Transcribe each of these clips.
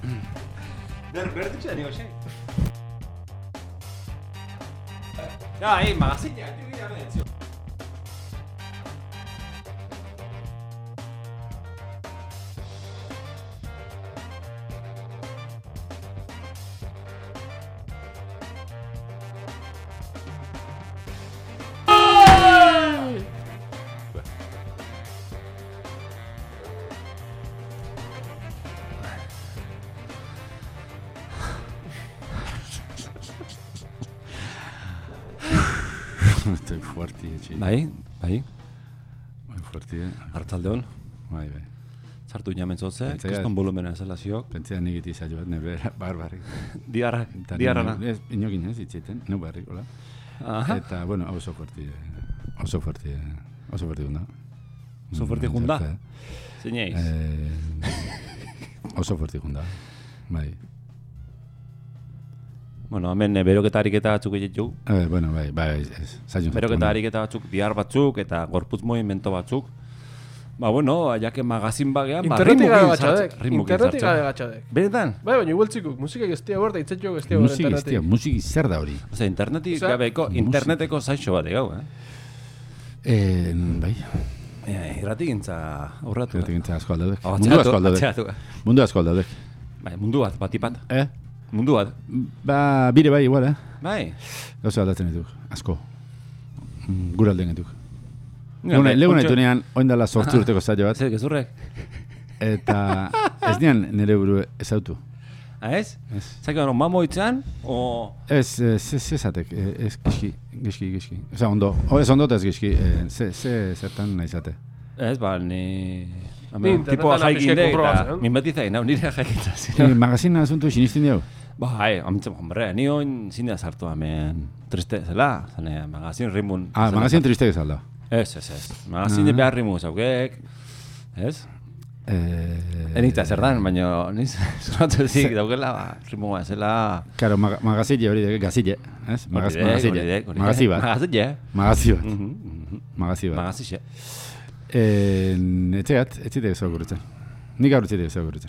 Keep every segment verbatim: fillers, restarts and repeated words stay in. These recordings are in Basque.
Der berditxe nio xe. Ja, ei, magazina, tío, ya me dicho. Estoy fuerte, chico. Bai, bai. Bai, fuerte. Artzaldeon. Bai, bai. Sartu inamen zotze, Pentsaia- kriston volumena zela ziok. Pentsea nik iti zailo bat, nebe barbarrik. Diarra, diarrana. Ez, inokin ez, itxeten, neu barrik, hola. Aha. Eta, bueno, oso fuerte, oso fuerte, oso fuerte gunda. Oso fuerte gunda? Zineiz. Eh, oso fuerte gunda, bai. Bueno, hemen eh, beroketa ariketa batzuk egitzu. Eh, bueno, bai, bai, ez, zailo. Beroketa ariketa batzuk, bihar batzuk eta gorputz movimento batzuk. Ba, bueno, jake magazin bagean, ba, Internetik gabe rimukin gatxadek, sartzen. Rimukin internetik gabe sartzen. gatxadek. Benetan? Bai, baina igualtzikuk, musikak ez dira borda, itzetxok ez dira borda Musik, ez dira, musik zer da hori. Osea, internetik Osea, gabeko, musik. interneteko zaixo bat egau, eh? Eh, bai, Eh, Irratik gintza aurratu. Zergatik gintza asko aldaudek. Oh, Mundu atzeatu, asko aldaudek. atzeatu. Mundu asko aldaudek. Bai, mundu bat, batipat. Eh? Mundu bat. Ba, bire bai, igual, eh? Bai. Gauza aldatzen dituk, asko. Mm, Gura alden dituk. Mira, Leguna, be- leguna ontsa- ditunean, oindala sortzi urteko zailo bat, Zer, gezurrek? eta ez nian nire buru ezautu. Ah, ez? Ez. Zaki, bueno, mamo itzan, o... Ez, ez, ez esatek, ez gizki, gizki, gizki. Osa, ondo, o ez ondo eta ez gizki, eh, ze, ze zertan nahi zate. Ez, ba, ni... Ni internetan Tipo apixek jaikinde eta konprobatzen. min beti zain, hau nire jaikintza. Eh, magazina asuntu sinistin diau? Bai, amintzen, hombre, ni oin zindea sartu hemen triste zela, zane, magazin rimun. Ah, zela magazin sartu. triste gezalda. Ez, ez, ez. Magazin Ah. behar rimu zaukek, ez? Eh, Enitza zer dan, baina niz zonatu ezik daukela, ba, rimu bat zela... Karo, mag magazile hori dek, gazile, ez? Magaz, Hori dek, magazile, hori dek, hori dek. magazi bat, Magazile. magazi bat, Mhm, mhm. magazi bat. Magazixe. Eh, etxeat, etxitek zau gurutzen. Nik gaur etxitek zau gurutzen.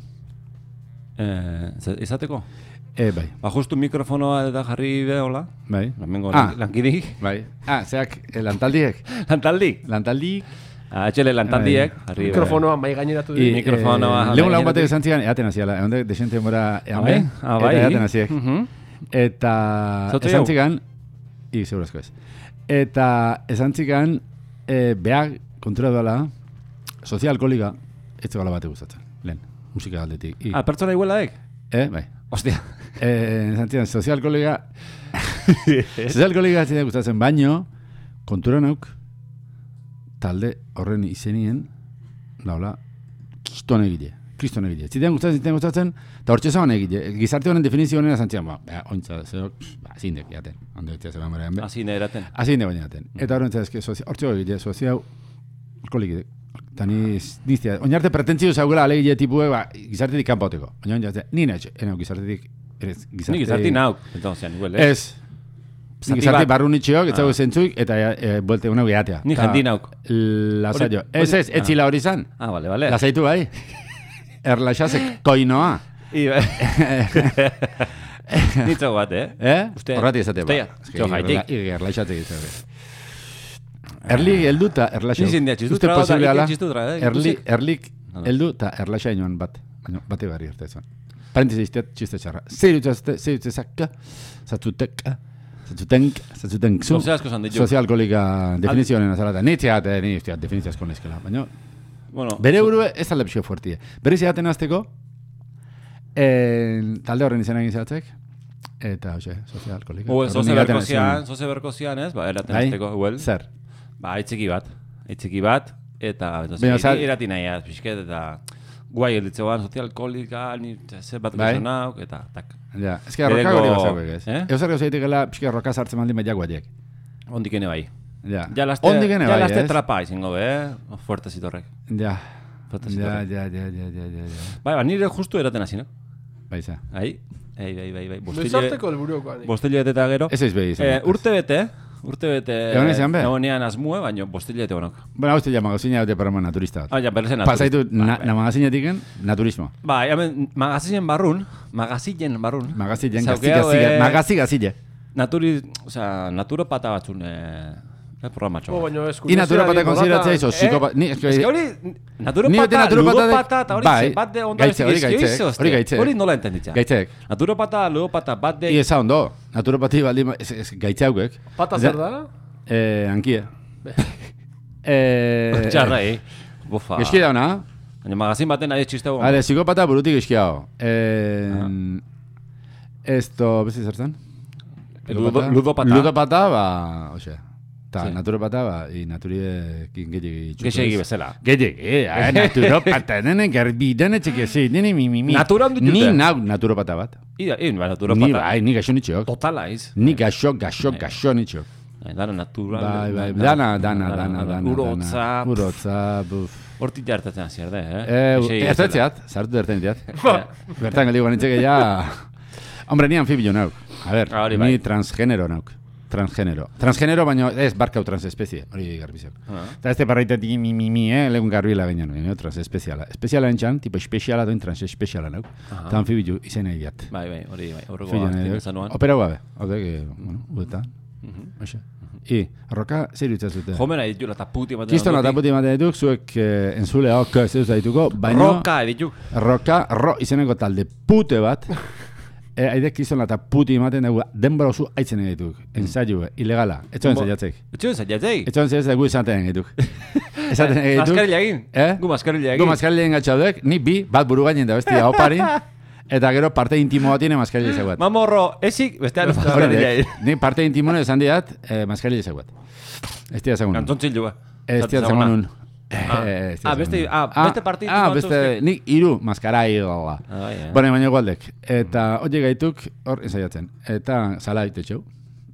Eh, ze- izateko? Eh, bai, Ba, justu mikrofonoa eta jarri behola. bai. Lamengo Ah. lankidik. Bai. Ah, zeak, eh, lantaldiek. Lantaldik. Lantaldik. Ah, etxele lantaldiek. Jarri Mikrofonoa mai gaineratu I, dira. mikrofonoa eh, Legun lagun gainetik. batek esan zian, eaten haziala, egon dek desente mora ean bai? be, Ah, bai. eta eaten haziek. Mhm. Eta Zautu esan jau? zigan, i, segurazko ez. Eta esan zigan, eh, behar kontura duela, sozialkolika, ez zegala bate gustatzen, lehen, musika aldetik. I, Ah, pertsona iguelaek? eh, bai. Ostia. Eh, esan zigan, sozialkolika, sozialkolika ez zidan gustatzen, baino, kontura nauk, talde horren izenien, laula, kiston egile, kriston egile. Zitean gustatzen, zitean gustatzen, eta hortxe zaban egile. Gizarte honen definizio honen azantzian, ba, ba, ointza, zerok, ba, zindek jaten, ondo etzia zeban bera be. Así neraten. Azinde baina jaten. Eta horren zazke, hortxe egile, sozial, kolikidek. Eta ni, niztia, oinarte pretentzio zaugela alegile tipue, ba, gizartetik kanpoteko. Oina oinarte, ni nahi, enau, gizartetik, ez, gizarte... Ni gizarti nauk. Entonces, igual, eh? Ez. Zati Gizarte bat. barrunitxeok, ez Ah. zago zentzuik, eta e, buelte unau gehatea. Ni jendi nauk. Lasaio. Hori- Ez ez, hori- etzila hori zan. Ah, vale, vale. Lasaitu bai. Erlaxasek toinoa. I, Nitzo bat, eh? Eh? Uste- Horrati ezate ba. ustea, jo jaitik. Erlaxatek izate. Erli heldu eta erlaxau. Ni zindia txistu Uste traba, eta posible nik ala, txistu traba, eh? Erli, Ikusik. erlik Hala. heldu eta erlaxainoan bat. Baina bate barri arte zuen. Parentesi izteat, txiste txarra. Zer utzazte, zer utzazaka, zatzutek, zatzutenk, zatzutenk zu. Gauza asko zan ditu. Sozialkolika definizioaren azalata. Ni txeat, ni usteat, definizio asko nizkela. Baina, Bueno, bere burue ez alde pixo fuertie. Berriz egaten azteko, en, talde horren izan egin zehatzek, eta, hoxe, sozialkolika. Uel, Horren zoze egaten berkozian, zion. zoze berkozian, ez? Ba, eraten Bai? azteko, uel. Zer? Ba, aitzeki bat. Aitzeki bat, eta... Baina, Baina, za- irati nahi az, pixket, eta... Guai elditzegoan, sozialkolika, ni zer bat Bai? gazonauk, eta tak. Ja, ez que arroka hori Bereko- bazauek ez. Eh? Eusar gauza egitela pixka arroka sartzen maldin baiak guaiek. Ondik ene bai. Ja, Ja laste, Ondik ene ja bai, laste ez? trapa izango be, eh? Fuerte zitorrek. Ja, Fuerte ja, zitorrek. ja, ja, ja, ja, ja, ja. Bai, ba, nire justu eraten hasi, no? Baiza. Ai, ei, bai, bai, bai. Bostile, Bezarteko helburukoa nik. bostile bete eta gero. Ez ez behi izan. Eh, urte bete, urte bete... Egon izan be? Egonean azmue, baina postilete honok. Bueno, hau ja magazina dute programa naturista bat. Ah, ja, berrezen naturista. Pasaitu na, Bai, na magazinetiken naturismo. Ba, hemen magazinen barrun, magazinen barrun. Magazinen gazi Zaukeo, gazi, eh, magazi gazile. Naturi, osea, naturopata batzun, eh, eh programatxo. Bo, baina ez I naturopata konsideratzea izo, psikopat... Ni, eske, Ez que hori, Ni bete naturopata, naturopata dek- ludopata, eta hori bai, bat de ondo gaitze, hori ezkio gaitze, izo, hori gaitze. Hori nola entenditza. Gaitzek. Naturopata, ludopata, bat de... I eza ondo, naturopati baldin, ez, ez gaitzeaukek. Pata zer da? Eh, ankie. Eh... Txarra, eh? Bofa. Eski dauna, Baina magazin baten nahi txiste ale, psikopata burutik eskiao. Eh... Esto, beste zertzen? Ludo- Ludopata. Ludopata, ba, oxe. Ta, Sí. naturopata, ba, i naturiekin gehiagi Gexegi bezala. Gehiagi, eh, naturopata, nene, garbi, dene txekezi, nene, mi, mi, mi. Natura handu Ni jute. nau naturopata bat. Ida, in, ba, Ni naturopata. bai, ni gaixo nitxok. Totala, iz. Ni gaixo, gaixo, gaixo nitxok. Dana natural. Bai, bai, dana, dana, dana, dana. Urotza. Urotza, buf. Hortik jartatzen hasier da, eh? Eh, Gexegi ertetzeat, sartu ertetzeat. bezala. Bertan galdi guanitzeke ja... Hombre, ni anfibio nauk. A ver, Ah, hori bai. ni transgénero nauk. Transgénero. Transgénero, baina ez barkau transespezie, hori garbizak. Ah. Eta ez te parraitetik mi, mi, mi, eh, legun garbila baina nuen, eh, transespeziala. Espeziala entxan, tipo espeziala doin transespeziala nauk. Aha. Eta anfibio izena egiat. Bai, bai, hori, bai, horrego Fila bat, nahi dut. zanuan. Operau gabe. Hode, que, bueno, uetan. Oxe. I, roka, zer utzazute? Jomena ditula eta puti ematen. Kistona eta puti ematen dituk, zuek eh, enzuleok ez dut zaituko, baina... Roka edituk. Roka, ro izeneko talde pute bat, e, aidek kistona eta puti ematen dugu denbora oso aitzen egituk, ensaio, ilegala, etxoen Bo- zaiatzek. Etxoen zaiatzei. Etxoen zaiatzek gu esaten egituk. Esaten egituk. Maskarila egin. Eh? Gu maskarila egin. Gu maskarila gatxaudek, ni bi, bat buru gainen da bestia oparin, eta gero parte intimo bat ine maskarila ezaguat. Mamorro, esik, bestean maskarila Hori egin. dek, ni parte intimone esan diat, eh, maskarila ezaguat. Ez tia ezagun. Kantzontzilua. Ez tia ezagun nun. Ah. Eh, ez tia Ah, beste- ezagun. ah, beste parte Ah, intimo beste, batzuk. nik iru maskarai dola. Ah, bai, eh. Bueno, baina gualdek. Eta hori gaituk hor ensaiatzen. Eta zala ite txau.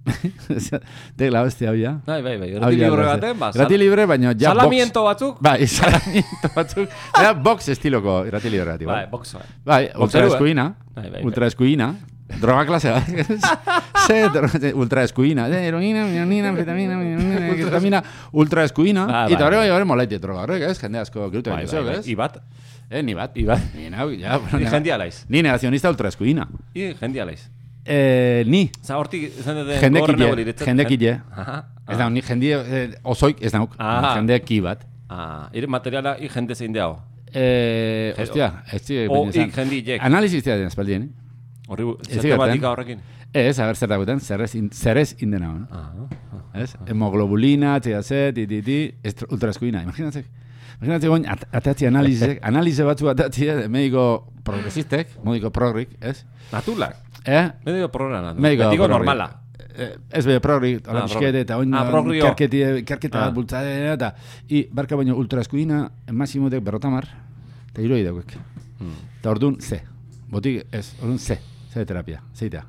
Dek la bestia hau ja. Bai, bai, bai. Hau Grati ja, libre beste. baten, ba. Grati libre, baina ja box. Salamiento batzuk. Bai, salamiento batzuk. Era box estiloko grati libre bati. Bai, box, bai. Bai, ultra Boxerua. eskuina. Bai, bai, bai. Ultra eskuina. Droga klasea. Se, droga, ultra eskuina. De heroína, heroína, vitamina, vitamina, ultra eskuina. Ah, Eta bai, hori hori molaite droga horrek, ez? Jende asko girutu Bai, egin bai, bai. ez? Ibat. Eh, ni bat. Ibat. Ni nau, ja. Ni jendia laiz. Ni negazionista ultra eskuina. I jendia laiz. Eh, ni. Za hortik izan dut gorren Jendekile, aboliretzen. jendekile. Aha. Ez da, ni jendie, eh, osoik ez nauk. Ah. Jendeki bat. Ah, ire materiala i jende zein dago. Eh, Je- hostia, ez zi, O baina esan. ik jendilek. Analizis tia den espaldien, eh? Horri, Ez zer tematika zigaten. horrekin. Ez, a ber zer dagoetan, zerrez, in, zerrez indena hon. Ah. Ez? Hemoglobulina, T H C, ti, ti, ti, estro- ultraeskuina. Imaginatzek. Imaginatzek goin, at, atatzi analizek, analize batzu atatzi, eh, mediko progresistek, mediko progrik, ez? Natulak. Eh? Medio programa. Mediko Betiko progrik. normala. Eh, ez be progrik, hola Ah, biskete, eta oin Ah, progrio. ikerketi, ikerketa Ah. bat bultzadea, eta i, barka baino ultraeskuina, masimotek berrotamar, eta hiroi dauek. Hmm. Eta orduan, ze. Botik, ez, orduan, ze. Ze terapia, zeitea.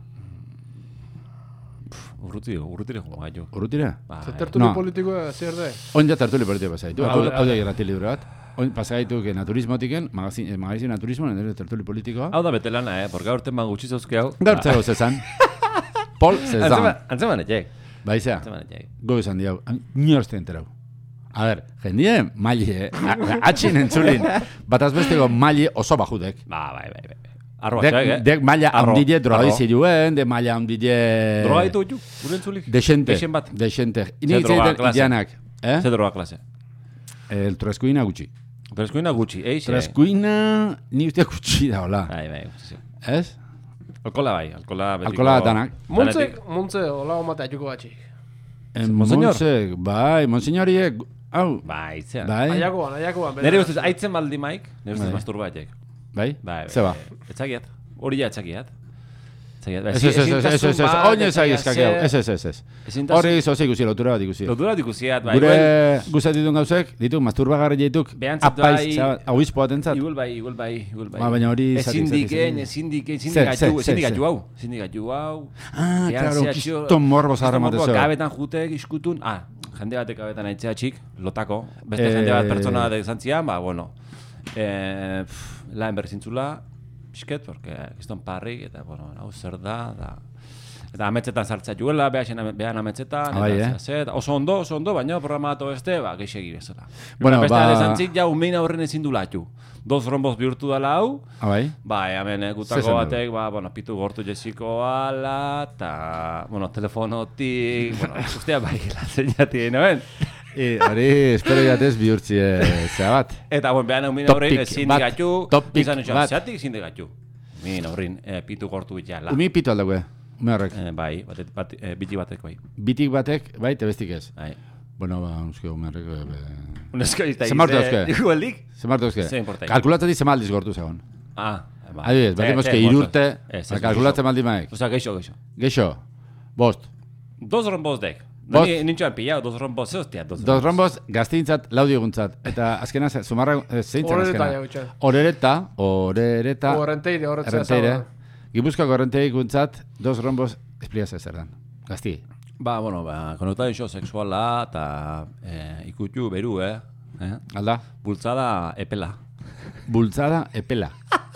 Urruti, urrutire joan gaitu. Urrutira? Bai. Zer tertulio No. politikoa zer da? Oin ja tertuli politiko pasaitu. Hau Tertuli- hau da irrati libre bat. Oin pasaitu que naturismotiken, magazin, eh, magazin naturismo, nire tertuli politikoa. Hau da betelana, eh? Porque aurten man gutxi zauzke hau. Gaur zego zezan. Pol zezan. Antzeman, antzeman etxek. Baizea, Antzeman etxek. go esan diau. Niorste enterau. A ver, jendie, maile, eh? Atxin entzulin. Bataz besteko maile oso bajudek. Ba, bai, bai, bai. Arroa Dek, txek, eh? dek maila Arro, handile droga arro. iziluen, de maila handile... Droga ditu ju, gure entzulik? Dexente, Dexen bat. dexente. Ze Ini droga itzaiten klase? ideanak. Eh? Ze droga klase. El traskuina gutxi. Pero eskuina gutxi, eixe. Traskuina ni uste gutxi da, hola. Bai, bai, gutxi. Ez? Alkola bai, alkola betiko. Alkola danak. Muntze, muntze, hola omatea juko batxik. En Monseñor? Montse, bai, monseñoriek, hau, Bai, itzean. bai, Aiakoan, aiakoan. Nere ustez, aitzen baldi maik, nere ustez Bai. masturbatek. bai, Bai, bai. zeba. Etxakiat. Hori ja etxakiat. Etxakiat. Bai, Ez, ez, ez, ez, ez, ez, ez, oin ez aiz kakeau, ez, ez, ez, ez. Ezintasun- Hori zoze ikusi, lotura bat ikusi. Lotura dikusiat, bai. Gure guzat ditun gauzek, ditu masturbagarri dituk, Behantzat apaiz, bai- obispo atentzat. Igual bai, igual bai, igual bai. Ba, baina hori ezin zati, zati, diken, zati. ezin diken, ezin Ze, dikatu, ze, ezin ze, dikatu ze. hau, ezin dikatu hau. Ah, Ean claro, zehatxo- kiston morbo zaharra kiston morbo, matezeo. Gabetan jutek, iskutun, ah, jende batek gabetan aitzea txik, lotako, beste Eh, jende bat pertsona batek zantzian, ba, bueno, eh, pff, laen berri zintzula, pixket, porque kiston parrik, eta, bueno, hau zer da, da... Eta ametzetan sartzea juela, behan, behan ametzetan, Bai, eta eh? zet, oso ondo, oso ondo, baina programa bat beste, ba, geixegi bezala. Bueno, Beste ba- ba... Desantzik, ja, umein aurren ezin du latu. Dos rombos bihurtu dela hau, Abai? ba, hemen eh, Zer gutako esan batek, ba, bueno, pitu gortu jesiko ala, eta, bueno, telefonotik, bueno, ustea bai, la zeñati, noen? E, hori, espero jatez bihurtzi zea bat. Eta, bueno, behan umein Topic aurren ezin bat, digatu, topic izan etxo, bat. zeatik ezin digatu. Umein aurrin, eh, pitu gortu bitxala. Umi pitu aldakue, ume horrek. Eh, bai, bat, bat, eh, biti bateko bai. Bitik batek, bai, tebestik ez. Bai. Bueno, ba, uske, ume horrek... Unesko izta Zer martu dauzke? Igualdik? Zemartu euske? Ze importa. Kalkulatzatik zema aldiz gortu zegoen. Ah, ba. Adibidez, bat emozke irurte, ba, kalkulatzen maldi maek. Osa, geixo, geixo. Geixo, bost. Dos rombos dek. Bost. Ni nintxoan pillao, dos rombos, ze hostia, dos Dos rombos gaztintzat, laudioguntzat. Eta azkena, ze- zumarra, eh, zeintzen Horereta azkena. ja gutxan. Orereta, orereta, Horrenteire, horretzea errenteire. Gipuzkoako errenteirikuntzat, dos rombos, esplikazio zer dan. Gazti. Ba, bueno, ba, konotazio sexuala eta eh, ikutu beru, eh? eh? Alda? Bultzada epela. Bultzada epela.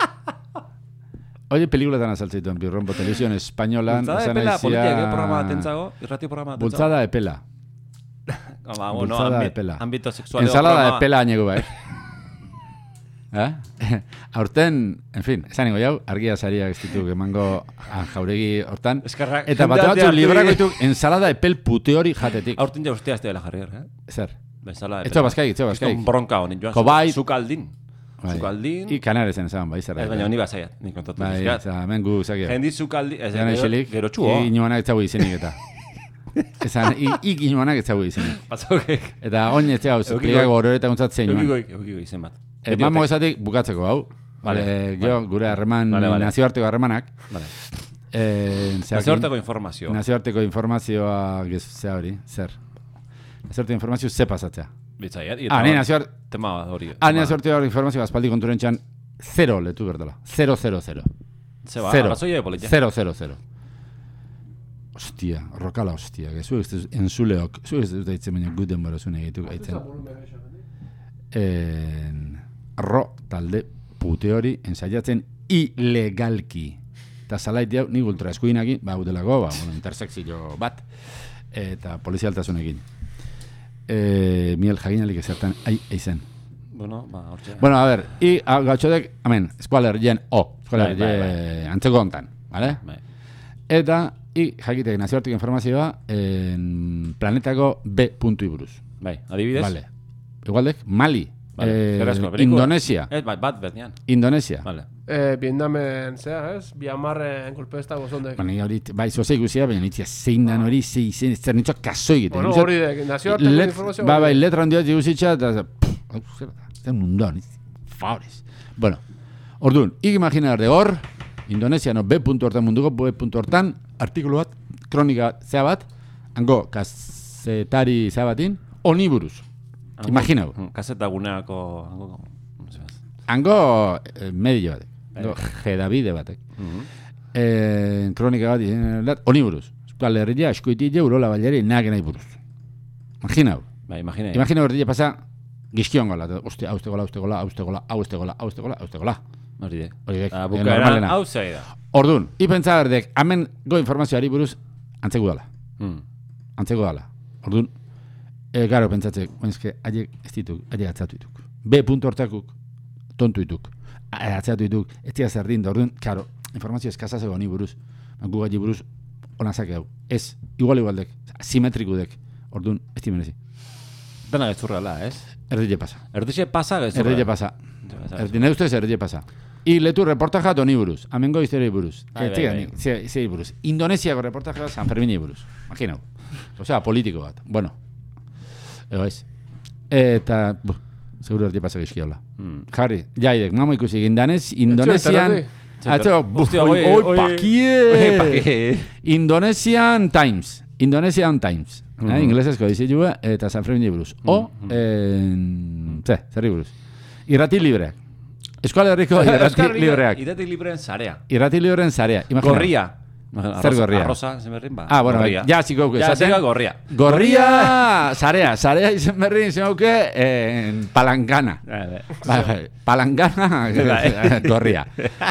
Oye, pelikuletan azaltzeituen, birrombo televisión españolan, Bultzada esan epela, aizia- politia, que programa batentzago, irratio programa batentzago. Bultzada epela. Ba, bueno, bultzada ambi, epela. Ambito sexual. Ensalada epela añego bai. Eh? Aurten, en fin, esan ingo jau, argia saria gestitu emango jauregi hortan. Eskerrak, Eta jende batu batzu hartu librako ditu. dituk ensalada epel pute hori jatetik. Aurten ja ustea este dela jarri, eh? Zer? Bezala Etxo baskaik, etxo baskaik. Kriston bronka honin joan. Kobait. Zukaldin. Bai. Zukaldin. I kanaresen esan, bai, zer. Ez baina honi bazaiat, nik kontatu Bai, dizkat. eta hemen gu zakia. Jendi zukaldin, ez Gana gero, iselik, gero txuo. inoanak etzagu izenik eta. Esan, ik inoanak etzagu izenik. Batzokek. Eta oin etzagu, Eukiko- zuplikako horreta guntzat zein joan. Eukikoik, eukikoik izen bat. Eh, Mamo esatik bukatzeko hau. Vale, Vale, gero, vale. gure harreman, Vale, vale. nazioarteko harremanak. Vale. Eh, zeakin- Nazioarteko informazio. Nazioarteko informazioa, gez, zea hori, zer. Nazioarteko informazio ze pasatzea. Bitzaiat. Ah, ni nazioart, Tema hori. ah, ni nazioarteko informazioa aspaldi konturen txan, zero letu berdela. Zero, zero, zero. Zeba, Zero. arrazoia politia. Zero, zero, zero. Ostia, rokala ostia, que zu ez dut enzuleok, zu ez dut aitzen baina guten borozun egituk aitzen. En, ro talde pute hori ensaiatzen ilegalki. Eta salaiti hau, nik ultra eskuinakin, ba, utelako, ba, bueno, intersekzio bat, eta polizialtasunekin. E, Miel jaginalik ezertan, ai, eizen. Bueno, ba, hortxe. Bueno, a ver, i a, gautxodek, amen, eskualer jen o, eskualer Bai, bai, jen antzeko hontan, vale? Bai. Eta, i jakitek nazioarteko informazioa en planetako B puntu buruz. Bai, adibidez? Vale. Igualdek, Mali, Vale. eh, Zerrezko, beriko? Indonesia, Ez, bai, bat berdian. Indonesia. Vale. Eh, Vietnamen, zea, ez? Biamarren kolpe ez dago zondek. Bueno, ni hori, bai, zoze ikusia, baina nitzia zein dan hori, zein, zein, zer nitzoa kaso egiten. Bueno, Nitzot- hori dek, nazioarteko Let- informazioa. Ba, bai, hori. letra handia diguzitza, eta, pff, hau, zer da, zer munduan, favores. Bueno, orduan, ik imagina de hor, Indonesiano B puntu hortan munduko, B puntu hortan, artikulu bat, kronika zea bat, hango, kazetari zea batin, honi buruz. Hango- Imaginau. Mm, Kaseta guneako... hango- no sé, Hango, eh, medio batek, Bai. hango, jedabide batek. Mhm. Eh, kronika bat, eh, honi buruz. Euskal Herria, eskuitik urola baileri, nahi nahi buruz. Imaginau. Bai, imagina. Imagina berdile pasa, gizkion gola, ostia, hau gola, hau gola, hau gola, hau gola, hau gola, hau gola. Hori dek. Hori dek, Ah, eh, bukaeran, normalena. hau zei da. Ordun, ipentsa berdek, hemen go informazioari buruz, antzeko dala. Mm. Antzeko dala. Ordun, e, garo pentsatzek, bainzke, haiek ez dituk, haiek atzatu dituk. B puntu hortakuk, tontu dituk. A- Atzatu dituk, ez dira zer din, da ordun, karo, informazio eskazazego honi buruz, gu gai buruz, onazak hau. Ez, igual igualdek, simetrikudek. Ordun, ez di merezi. Dena gezurrela, ez? Erdile pasa. Erdixe pasa gezurrela. Erdile pasa. Erdine ustez erdile pasa. I letu reportaja honi buruz, amengo izterei buruz. Bai, Ez bai, ziga, bai. ni- ze- zei buruz. Indonesiako reportaja San Fermini buruz. Imaginau. Osea, politiko bat. Bueno. Ego ez. Eta, buh, seguro erdile pasa gizkiaula. Mm. Jarri, jaidek, mamo ikusi gindanez, Indonesian... Etxo, Atzo, buh, Hostia, oi, oi, oi, oi, pakie! oi, pakie. Indonesian Times. Indonesian Times. Mhm. Eh, inglesezko dizilua eta San Fermini buruz. O, en... ze, zerri buruz. Irrati libreak. Euskal Herriko irrati Euskal libreak. Irrati libreen zarea. Irrati libreen zarea. Imagina. Gorria. Zer gorria? Arroza, izen berrin, ba. Ah, bueno, gorria. ja, ziko, Ja, ziko gorria. Gorria, zarea, zarea izen berrin izen hauke, eh, palangana. Bai, bai, palangana, gorria.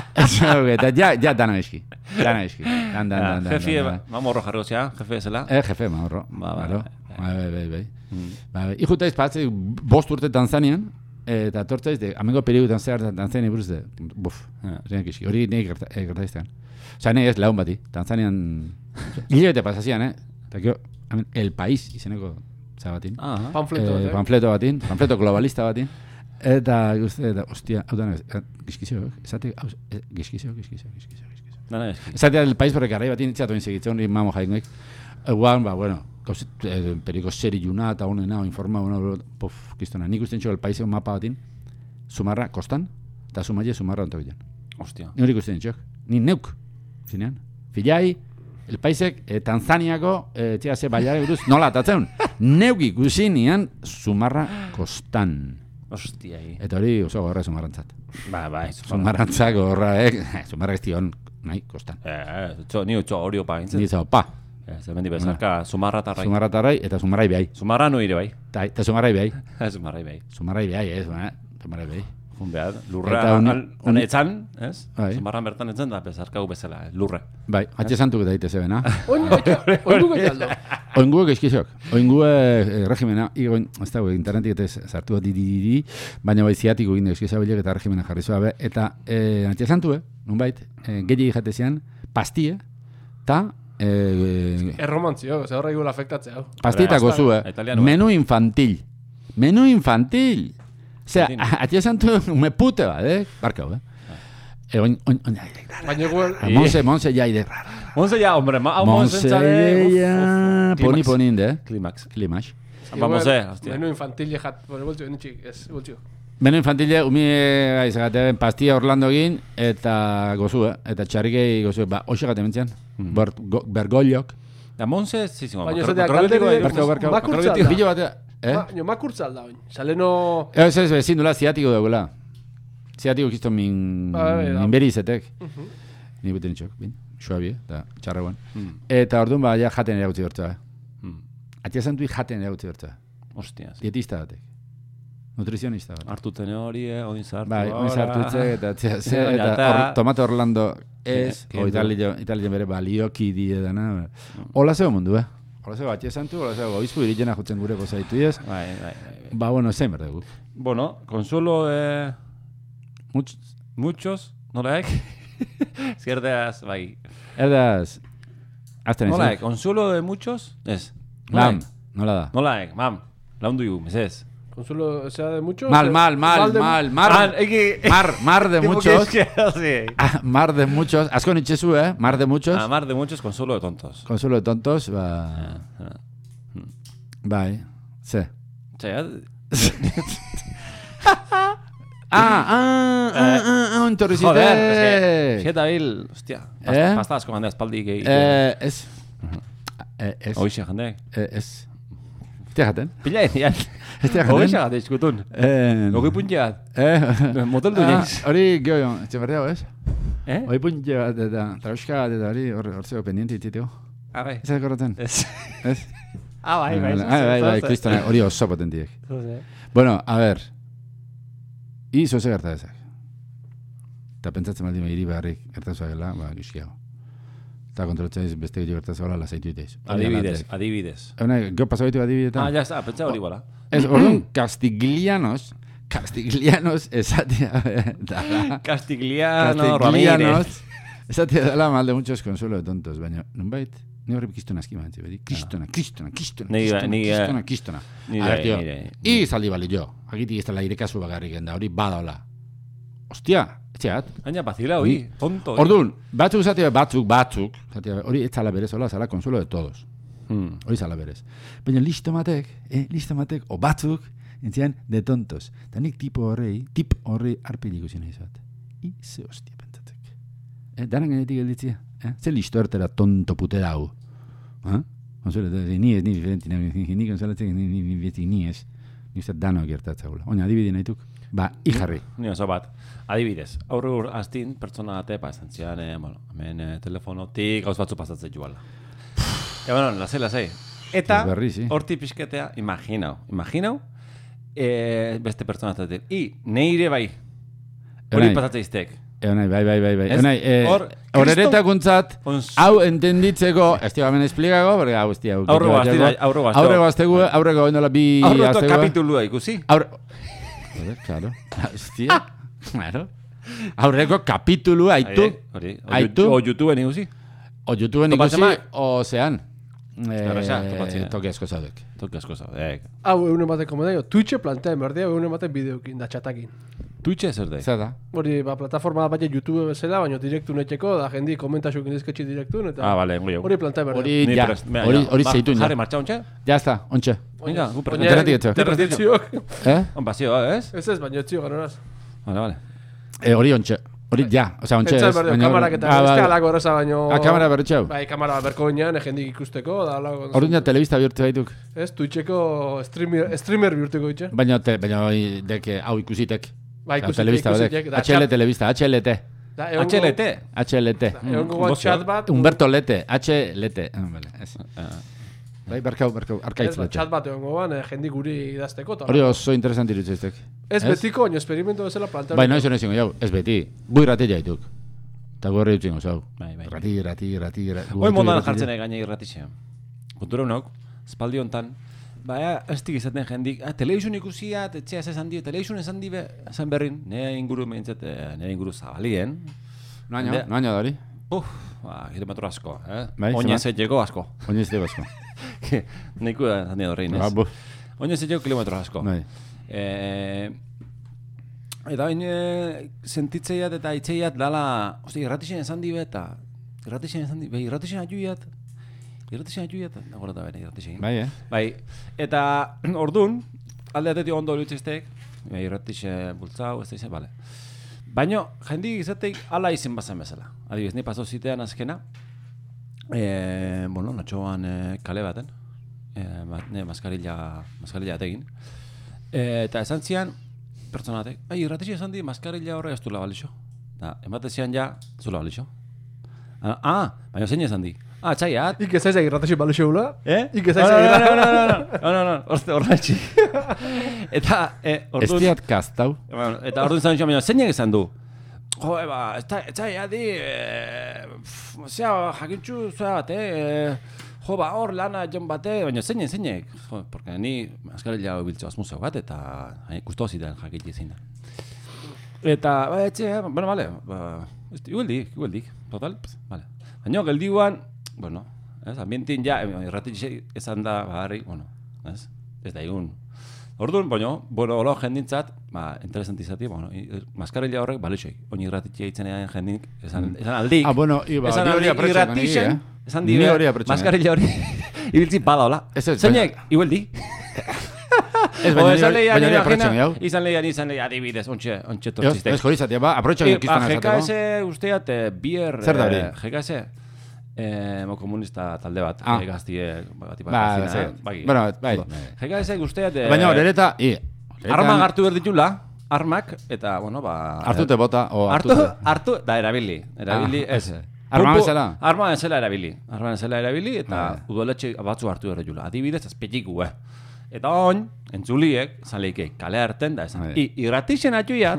Eta ja, ja dana eski. Dana eski. Dan, dan, dan, dan. Jefe, mamorro jarriko zea, jefe zela. Eh, jefe, mamorro. Ba, ba, Bai, bai, bai, bai. Mm. Bai, ikuta izpatze, bost urte Tanzanian, eta tortzaiz, de, amengo periodutan zehar Tanzania buruz de, buf, zinak iski, hori nahi gertaiztean. Osa, nahi ez lagun bati, Tanzanian, gile bete pasazian, eh? Eta kio, El País izeneko zabatin. Ah, Panfleto, eh, eh? Panfleto batin, panfleto globalista batin. Eta, guzti, eta, ostia, hau da, gizkizio, esate, gizkizio, gizkizio, gizkizio, gizkizio. Dana eski. Esate El País, porque arrai batin, txatu insegitzen, hori mamo jaingoik. Eguan, ba, bueno, eh, periko seri juna, eta honena, informa, bueno, pof, kistona. Nik usten txo El País mapa batin, Zumarra, kostan, eta Zumaile, Zumarra ontokitan. Ostia. Ni hori ikusten txok, ni neuk, zinean. Filai, El Paisek, eh, Tanzaniako, eh, txea ze baiare buruz, nola atatzen, neuk ikusinean Zumarra kostan. Ostia, hi. Eta hori oso gorra Zumarrantzat. Ba, bai. Zumarrantzak gorra, eh, Zumarra ez dion, nahi, kostan. Eh, txo, ni utxo hori opa gintzen. Ni zau, pa, Zemendi bezarka, Zumarra tarrai. Zumarra tarrai eta Zumarrai behai. Zumarra no ire bai. Ta, eta Zumarrai behai. Zumarrai bai. Zumarrai behai, ez, ba, Zumarrai behai. Jun behar, lurra, Eta un- al- un- etzan, ez? Bai. Zumarran bertan etzan da, bezarka gu bezala, lurre. Bai, atxe santuk eta ite zebena. Oingu gehialdo. Oinguek eskizok. Oinguek eh, regimena, igoin, ez dago, internetik eta sartu bat di, baina bai ziatiko egin eskizabilek eta regimena jarri zua be. Eta eh, atxe santu, eh, nunbait, eh, gehiagi jatezean, pastie, eta eh, Erromantzio, ze horra igula afektatzea. hau. pastieta Hasta- gozu, eh, italiano, menú infantil. Menú infantil. Osea, Infantil. atxe santu, me pute bat, eh, barkau, eh. Eh, oin, oin, oin, Baina igual... Monse, Monse jaide. Monse ya, hombre, ma, hau Monse Monse entzale... ja, poni poninde, eh. Klimax. Klimax. Vamos, eh, hostia. Menu infantile jat, bueno, bultxo, nitxik, ez, bultxo. Menú infantile, umi gaizagaten pastia Orlando egin, eta gozu, eh? Eta txarrikei gozu, ba, hoxe gaten mentzean. Mm. Bert, go, bergollok. Da Monse, sí, sí, Baina makro- esatea, makrobetiko galderi- egin. Barkau, barkau. Makurtza Makrobetiko da. Pilo batea, eh? Ma, nio, makurtza alda oin. Saleno... Ez, ez, ezin dula ziatiko dagoela. Ziatiko kisto min, Ba, bai, da. min beri izetek. Mhm. Ni beten itxok, bin, suabie, eta txarragoan. Mm. Eta orduan, ba, ja jaten eragutzi bertza. Mm. Atia zantui jaten eragutzi bertza. Hostia, sí. Dietista batek. Nutrizionista batek. Hartuten hori, eh, oin sartu. Bai, oin ahora. sartutze, eta tzea, ze, Baina eta eta- or, tomate Orlando ez, Ke- o kendu. italio, italien bere balioki die dana. Hola zeo mundu, eh? Hola zeo batxe santu, hola zeo goizpu iritena jutzen gure pozaitu ez. Bai, bai, bai. bai. Ba, bueno, zein berde guk. Bueno, Consuelo, eh, Much, muchos, nolaek? Zierteaz, bai. erdaz, azten ez. Nolaek, Consuelo de muchos? Ez. Mam, nola da. Nolaek, mam. Laundu igu, mesez. Consuelo, sea de muchos... Mal, eh, mal, mal, de- mal, mar, Ah, eki... mar, mar de muchos. Sí. Ah, mar de muchos, asko nitxezu, eh? Mar de muchos. Amar de muchos, Consuelo de tontos. Consuelo de tontos, ba, Ah, ah. bai, ze. Txea, Ah, ah, ah, ah, ah, un torrizite. joder, es que... Xieta bil, hostia. Eh? Pasta asko jende, espaldi gehi. Eh, ez. Eh, ez. Hoxe jende. Eh, ez. Tia jaten. Pila egin, Ez tia jaten. Hoxe jate, izkutun. Eh, Logi puntxe bat. eh. Motel du Ah, nix. hori geho, etxe berdeo, ez? Eh? Hori puntxe bat, eta trauska bat, eta hori hor hor zego pendiente ititeo. Ah, bai. Ez akorratzen? Ez. Ez? Ah, bai, bai. Ah, bai, bai, kristona, hori oso potentiek. Bai. Bueno, a ver. I zoze gerta ezak. Eta pentsatzen baldin behiri beharrik gertazuak gela, ba, gizkiago. Eta kontrolatzen ez beste gehiago gertazuak gala zaitu iteiz. Adibidez, adibidez. Euna, gero pasabaitu adibidetan? Ah, ya está, pentsa hori bola. Ez, orduan, Castiglianos, Castiglianos esatea dala. Castigliano, Ramírez. Castiglianos esatea dala mal de muchos consuelo de tontos, baina, nonbait, ni horri kistona eski mantzi, beti, kistona, kistona, kistona, Ni- kistona, ni, eh, kistona, kistona. ni A ver, de- tío, ni de- i zaldi bali jo, agitik ez dela irekazu bakarrik enda, hori badaola. Ostia, etxeat. Baina bazila hori, tonto. hori. Orduan, batzuk zatea, batzuk, batzuk, zatea, hori ez zala berez, hola, zala consuelo de todos. Hmm. Hori zala berez. Baina listo matek, eh, listo matek, o batzuk, entzian, de tontos. Eta nik tipo horrei, tip horrei arpil ikusi nahi zat. I ze hostia pentsatek. Eh, daran gainetik gelditzia. Eh? Ze listo ertera tonto putera hau. Eh? Consuelo, ni ez, ni diferenti, ni, ni, ni, ni, ni, ni, ni, ni ez. Ni uste dano gertatza gula. Oina, adibide nahituk. Ba, ijarri. Ni oso bat. Adibidez, aurre ur astin pertsona bate, ba, esan zian, eh, bueno, hemen eh, telefonotik gauz batzu pasatzen joala. E, bueno, lasai, lasai. Eta, Berri, sí. horti pixketea, imaginau, imaginau, eh, beste pertsona batetik. I, neire bai, hori Eunai. pasatzen iztek. Eunai, bai, bai, bai, bai. Ez? Eunai, eh, Hor, horretakuntzat, Ons- hau entenditzeko, ez tio gamen esplikago, porque hau, estia, hau. Aurrego astira, aurrego asteo. Aurrego astegu, aurrego endola bi Aurreko astegu. kapitulua ikusi. Aurre... Joder, claro. Hostia, claro. Aurreko kapitulua, aitu. Aire, Hori, o, Aitu. o YouTubeen ikusi. O YouTubeen Topatzen ikusi, bai? o zean. Erresa, topatzen. Eh, toki asko zaudek. Toki asko zaudek. Hau egun emateko medaio, Twitche plantea berdea egun ematen bideokin da txatakin. Twitche zer da? Zer da? Hori, ba, plataforma bat YouTube bezala, baina direktu netxeko, da jendi komentazioak indizketxe direktun, eta Ah, vale, goi hau. hori plantea berdea. Hori, Ni ja, prest- mira, hori, ja. hori Ba, zeitun, Jarri ja. martxa ontxe? Ja está, ontxe. Venga, gu Oinez- Internetik etxo. Internetik Eh? On pasio, ez? Ez ez, baina etzio ganoraz. Vale, vale. Eh, hori ontxe. Hori, ja. Osea, ontxe Entzal ez. berdeo, baina- kamarak eta Ah, beste bai. alako horreza baino... Ah, kamera berritxau. Bai, kamera berko ginean, jendik ikusteko, da alako... Hori ja telebista bihurtu baituk. Ez, Twitcheko streamer, streamer bihurtuko itxe. Baina, te, baina hori deke, hau ikusitek. Bai, Osea, ikusitek, telebista ikusitek, badek. da, H L chat- telebista, H L T. Da, H L T? H L T. Egon gogoan Bozio. chat bat... Humberto Lete, H L T. Ah, vale, ez. Ah, Bai, barkau, barkau, arkaitz Ez, ba, Lete. chat bat egon gogoan, eh, jendik guri idazteko. ta- Hori oso interesanti irutzeiztek. Ez betiko, baina esperimento bezala plantea. Bai, noiz noiz ingo jau, ez beti. Bui rati jaituk. Eta gorri utzingo zau. Bai, bai. Rati, rati, rati, rati. Hoi modan jartzen egin gaine irratixea. Kontura unok, espaldi hontan, baina ez dik izaten jendik, ah, telebizun ikusiat, etxea ez esan di, telebizun esan di, be- esan berrin, nire inguru meintzat, eh, nire inguru zabalien. Noaino, Jende- noaino da hori. Puf, ba, kilometro asko, eh? Bai, Oina zenbat? zetxeko asko. Oinez de basko. Neiku da, zan horrein, Ba, ez? bu. Oina zetxeko kilometro asko. Bai. Eh, eta bain e, sentitzeiat eta itzeiat dala, oste, irratixen esan dibe eta irratixen esan dibe, irratixen atuiat, irratixen atuiat, nagorata bene irratixen. Bai, eh? Bai, eta ordun alde atetik ondo horitziztek, bai, irratixen bultzau, ez da izan, bale. Baina, jendik izateik ala izen bazan bezala. Adibidez, ni paso zitean azkena, e, bueno, natxoan e, kale baten, e, ma, ne, maskarilla, maskarilla ategin. E, eta esan zian, pertsonatek, bai, irratixi esan di, maskarilla horre ez du labalixo. Da, emate zian ja, zu labalixo. Ah, ah, baina zein esan di. Ah, txaiat. Ik ez aizak irratexi bale xeula. Eh? Ik ez No, aizak no, no, irratexi. no, no, no, no, no, no, orte horretxi. Eta, eh, Ez orduan... diat kastau. Bueno, eta orduan zan baina, zeinek esan du? Jo, eba, ez da, ez da, adi, eh, pff, zea, jakintxu, zea bat, eh, jo, ba, hor lana jon bate, baina zeinek, zeinek? Jo, porque ni askarela biltzo asmuzio bat, eta hain kusto ziren jakitzi zein da. Eta, ba, etxe, bueno, vale, ba, ez, igualdik, igualdik, total, pues, vale. Baina, geldiguan, bueno, ez, ambientin ja, irratik esan da, baharri, bueno, ez, ez da egun. Orduan, baina, bueno, olo jendintzat, ba, interesant izati, bueno, maskarilla horrek, balixoik, oin irratitia itzenean jendink, esan, esan aldik. Ah, bueno, iba, esan ni hori aldik apretxan, ni, irratixen, eh? esan Ni dibe, hori apretxan, eh? maskarilla hori, ibiltzi bada, hola. Ez ez, Zeinek, igualdi. Ez, O, baina esan ni hori- lehian, baina hori imagina, apretxan, jau. izan lehian, izan lehian, adibidez, ontxe, ontxe Ez, tortzistek. ez hori zatea, ba, aprotxan Eh, ekiztan G K S esateko. usteat eh, bier... Zer da hori? eh, G K S eh, mo komunista talde bat, Ah. eh, gaztie, bat Ba, ze- bueno, bai. G K S usteat... eh, Baina horreta, i, armak hartu behar ditula, armak, eta, bueno, ba... hartute bota, o Hartu, hartute. hartu, da, erabili. Erabili, Ah, ez. arma Pumpu- bezala? Arma bezala erabili. Arma bezala erabili, eta Vale. udaletxe batzu hartu behar ditula. Adibidez, azpetiku, eh. Eta oin, entzuliek, zaleike, kale harten da, esan. Bai. I, irratixen atuiat,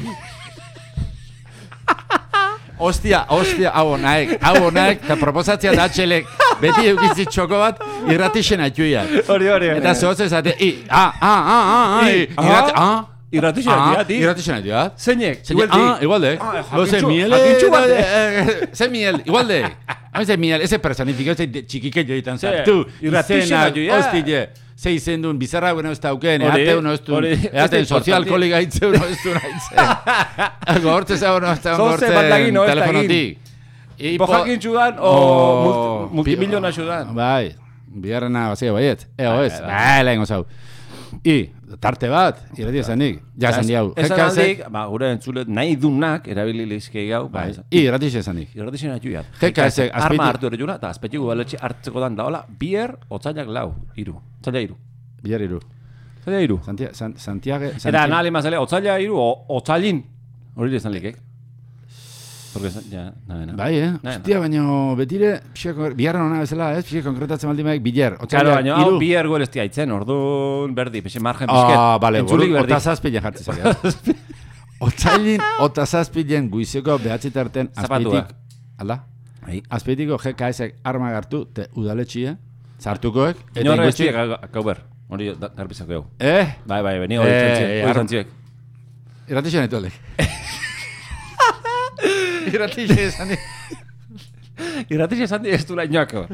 Ostia, ostia, hau naik, hau naik, eta proposatzea da atxelek, beti eukizit txoko bat, irratixen atxuia. hori, hori, hori. Eta zoz ezate, i, ah, ah, ah, ah, ah, I, i, irrat, ah, ah, irratixen ah, atuiat, i. irratixen atxuiat. Zeinek, Zein, ah, igualde. Ah, Lo ze jakintxu- miele, jakintxu bat, eh, ze miel, igualde. Hau ze miel, eze personifikau, ze txikike joitan Ze, zartu. irratixen Izenak, atxuia. hostile, ze izen duen, bizarra guen ez dauken, Hori, eate uno ez duen, hori, eaten ez da sozial importante. kolega hitze uno ez duen haitzen. Gortze zau no, ez da Zoze bat dagin, no, ez telefonotik. Bo jakintxu dan, o multi- multimiliona xudan. Bai, biharrena bazia baiet. Ego Bai, ez, bai, bai. bai, lehen gozau. I, tarte bat, irrati esan nik, ja esan diau. Esan G K S, aldik, ba, gure entzulet nahi dunak erabili lehizkei gau, ba, bai, esan. I, irrati esan nik. Irratixen atuiat. G K S, azpeitu- Arma hartu ere juna, eta azpetiko baletxe hartzeko dan daola, bier, otzainak lau, iru. Otzaila iru. Bihar iru. Otzaila iru. Santiago, San, Santiago, Eta nahale mazale, otzaila iru, otzailin. Hori izan likek. Porque ja, nahi, nahi. Bai, eh? Hostia, baina betire, biharren hona bezala, ez? Pixe konkretatzen baldin baik, biler. Claro, baina hau biher gol estia itzen, orduan berdi, pixe margen pixket. Ah, bale, otazazpilen jartzen zaiak. Otzailin, otazazpilen guizeko behatzitarten azpeitik, alda? Azpeitiko G K S-ek arma gartu, te udaletxia, zartukoek. Inorre estiek gauber, hori garbizak gau. Eh? Bai, bai, beni hori zantziek. Irratixen etolek. Irratixe esan di. Irratixe esan di ez du lainoako.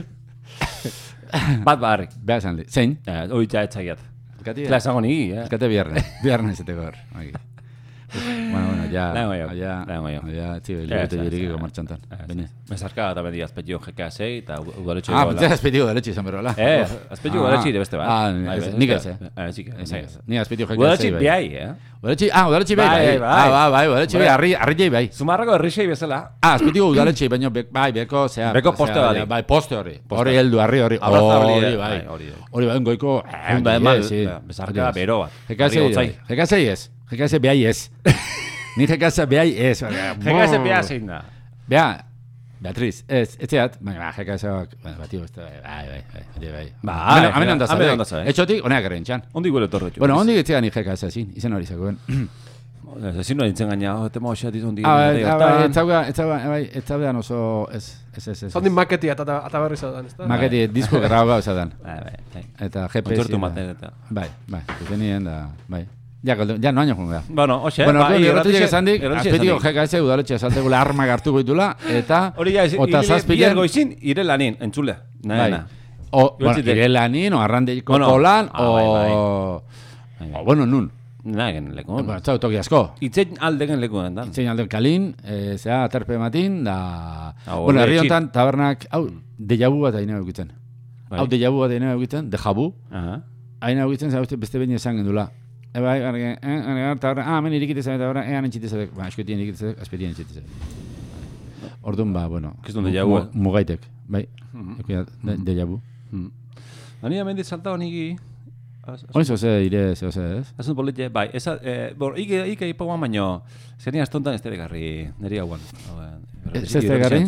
Bat baharrik. Beha esan di. Zein? Hoi ja etzagiat. Elkati, Kla esango nigi, eh? Elkate biarne. Biarne ezeteko hor. Bueno, bueno, ya... Lago jo. Ya, Lago jo. ya, tio, hilabete jirikiko martxantan. Mesarka eta bedi azpetio G K S eta udaletxe Ah, pentsa azpetio udaletxe izan berola. Eh, azpetio udaletxe ire beste bat. Ah, nik ez, eh? Eh, zik, ez. Ni azpetio G K S Udaletxe biai, eh? Udaletxe, ah, udaletxe bai, bai. Ah, bai, bai, udaletxe bai, arri bai. Zumarrako errixei bezala. Ah, azpetio udaletxe, baina bai, beko, zea... Beko poste bali. Bai, poste hori. Hori heldu, arri hori. Hori, bai. Hori bai, goiko... Bai, mal, bezarka bero bat. G K S, G K S ez. G K S behai ez. Ni G K S behai ez. G K S behai zein da. Beha, Beatriz, ez, ez zeat, baina G K S-ak, bueno, batio, ez da, bai, bai, bai, bai. Ba, hemen ondaz, hemen ondaz, eh? Etxotik, honeak erren txan. Ondi gure torre txu. Bueno, ondi gitzea ni G K S ezin, izen hori zagoen. Ezin no dintzen gaina, tema hoxea ditun dira. Ah, bai, ez zauga, ez zauga, bai, ez zaudean oso, ez, ez, ez, ez. Zondi maketia eta berri zaudan, ez da? Maketi, disko grau gau zaudan. Bai, bai. Eta G P S. Kontzertu maten eta. Bai, bai, zuzenien da, bai. Ja, ja, no año junga. Bueno, oxe, bueno, bai, irratiak esan dik, azpetiko G K S udaletxe esaltegula arma gartuko ditula, eta... Hori ja, bihar goizin, ire lanin, entzule. Naena. O, bueno, ire lanin, o arrandeiko kolan, o... O, bueno, nun. Nagen lekun. Bueno, zau toki asko. Itzein aldegen lekun, da. Itzein aldegen kalin, zera, aterpe matin, da... Bueno, herri honetan, tabernak, hau, dejabu bat aina eukitzen. Hau, dejabu bat aina eukitzen, dejabu. Aina eukitzen, zera, beste behin esan gendula. Eba, eh, eh, ah, men irikitezak eta bera, ean entxitezak, ba, eskotien irikitezak, azpetien entxitezak. Orduan, ba, bueno, mugaitek, bai, deja vu. Ani hemen saltao niki... Hori zoze, ire, zoze, ez? Azun politxe, bai, eza, bor, ike, ike ipagoan baino, zerni astontan ez teregarri, neri hauan. Ez ez teregarri?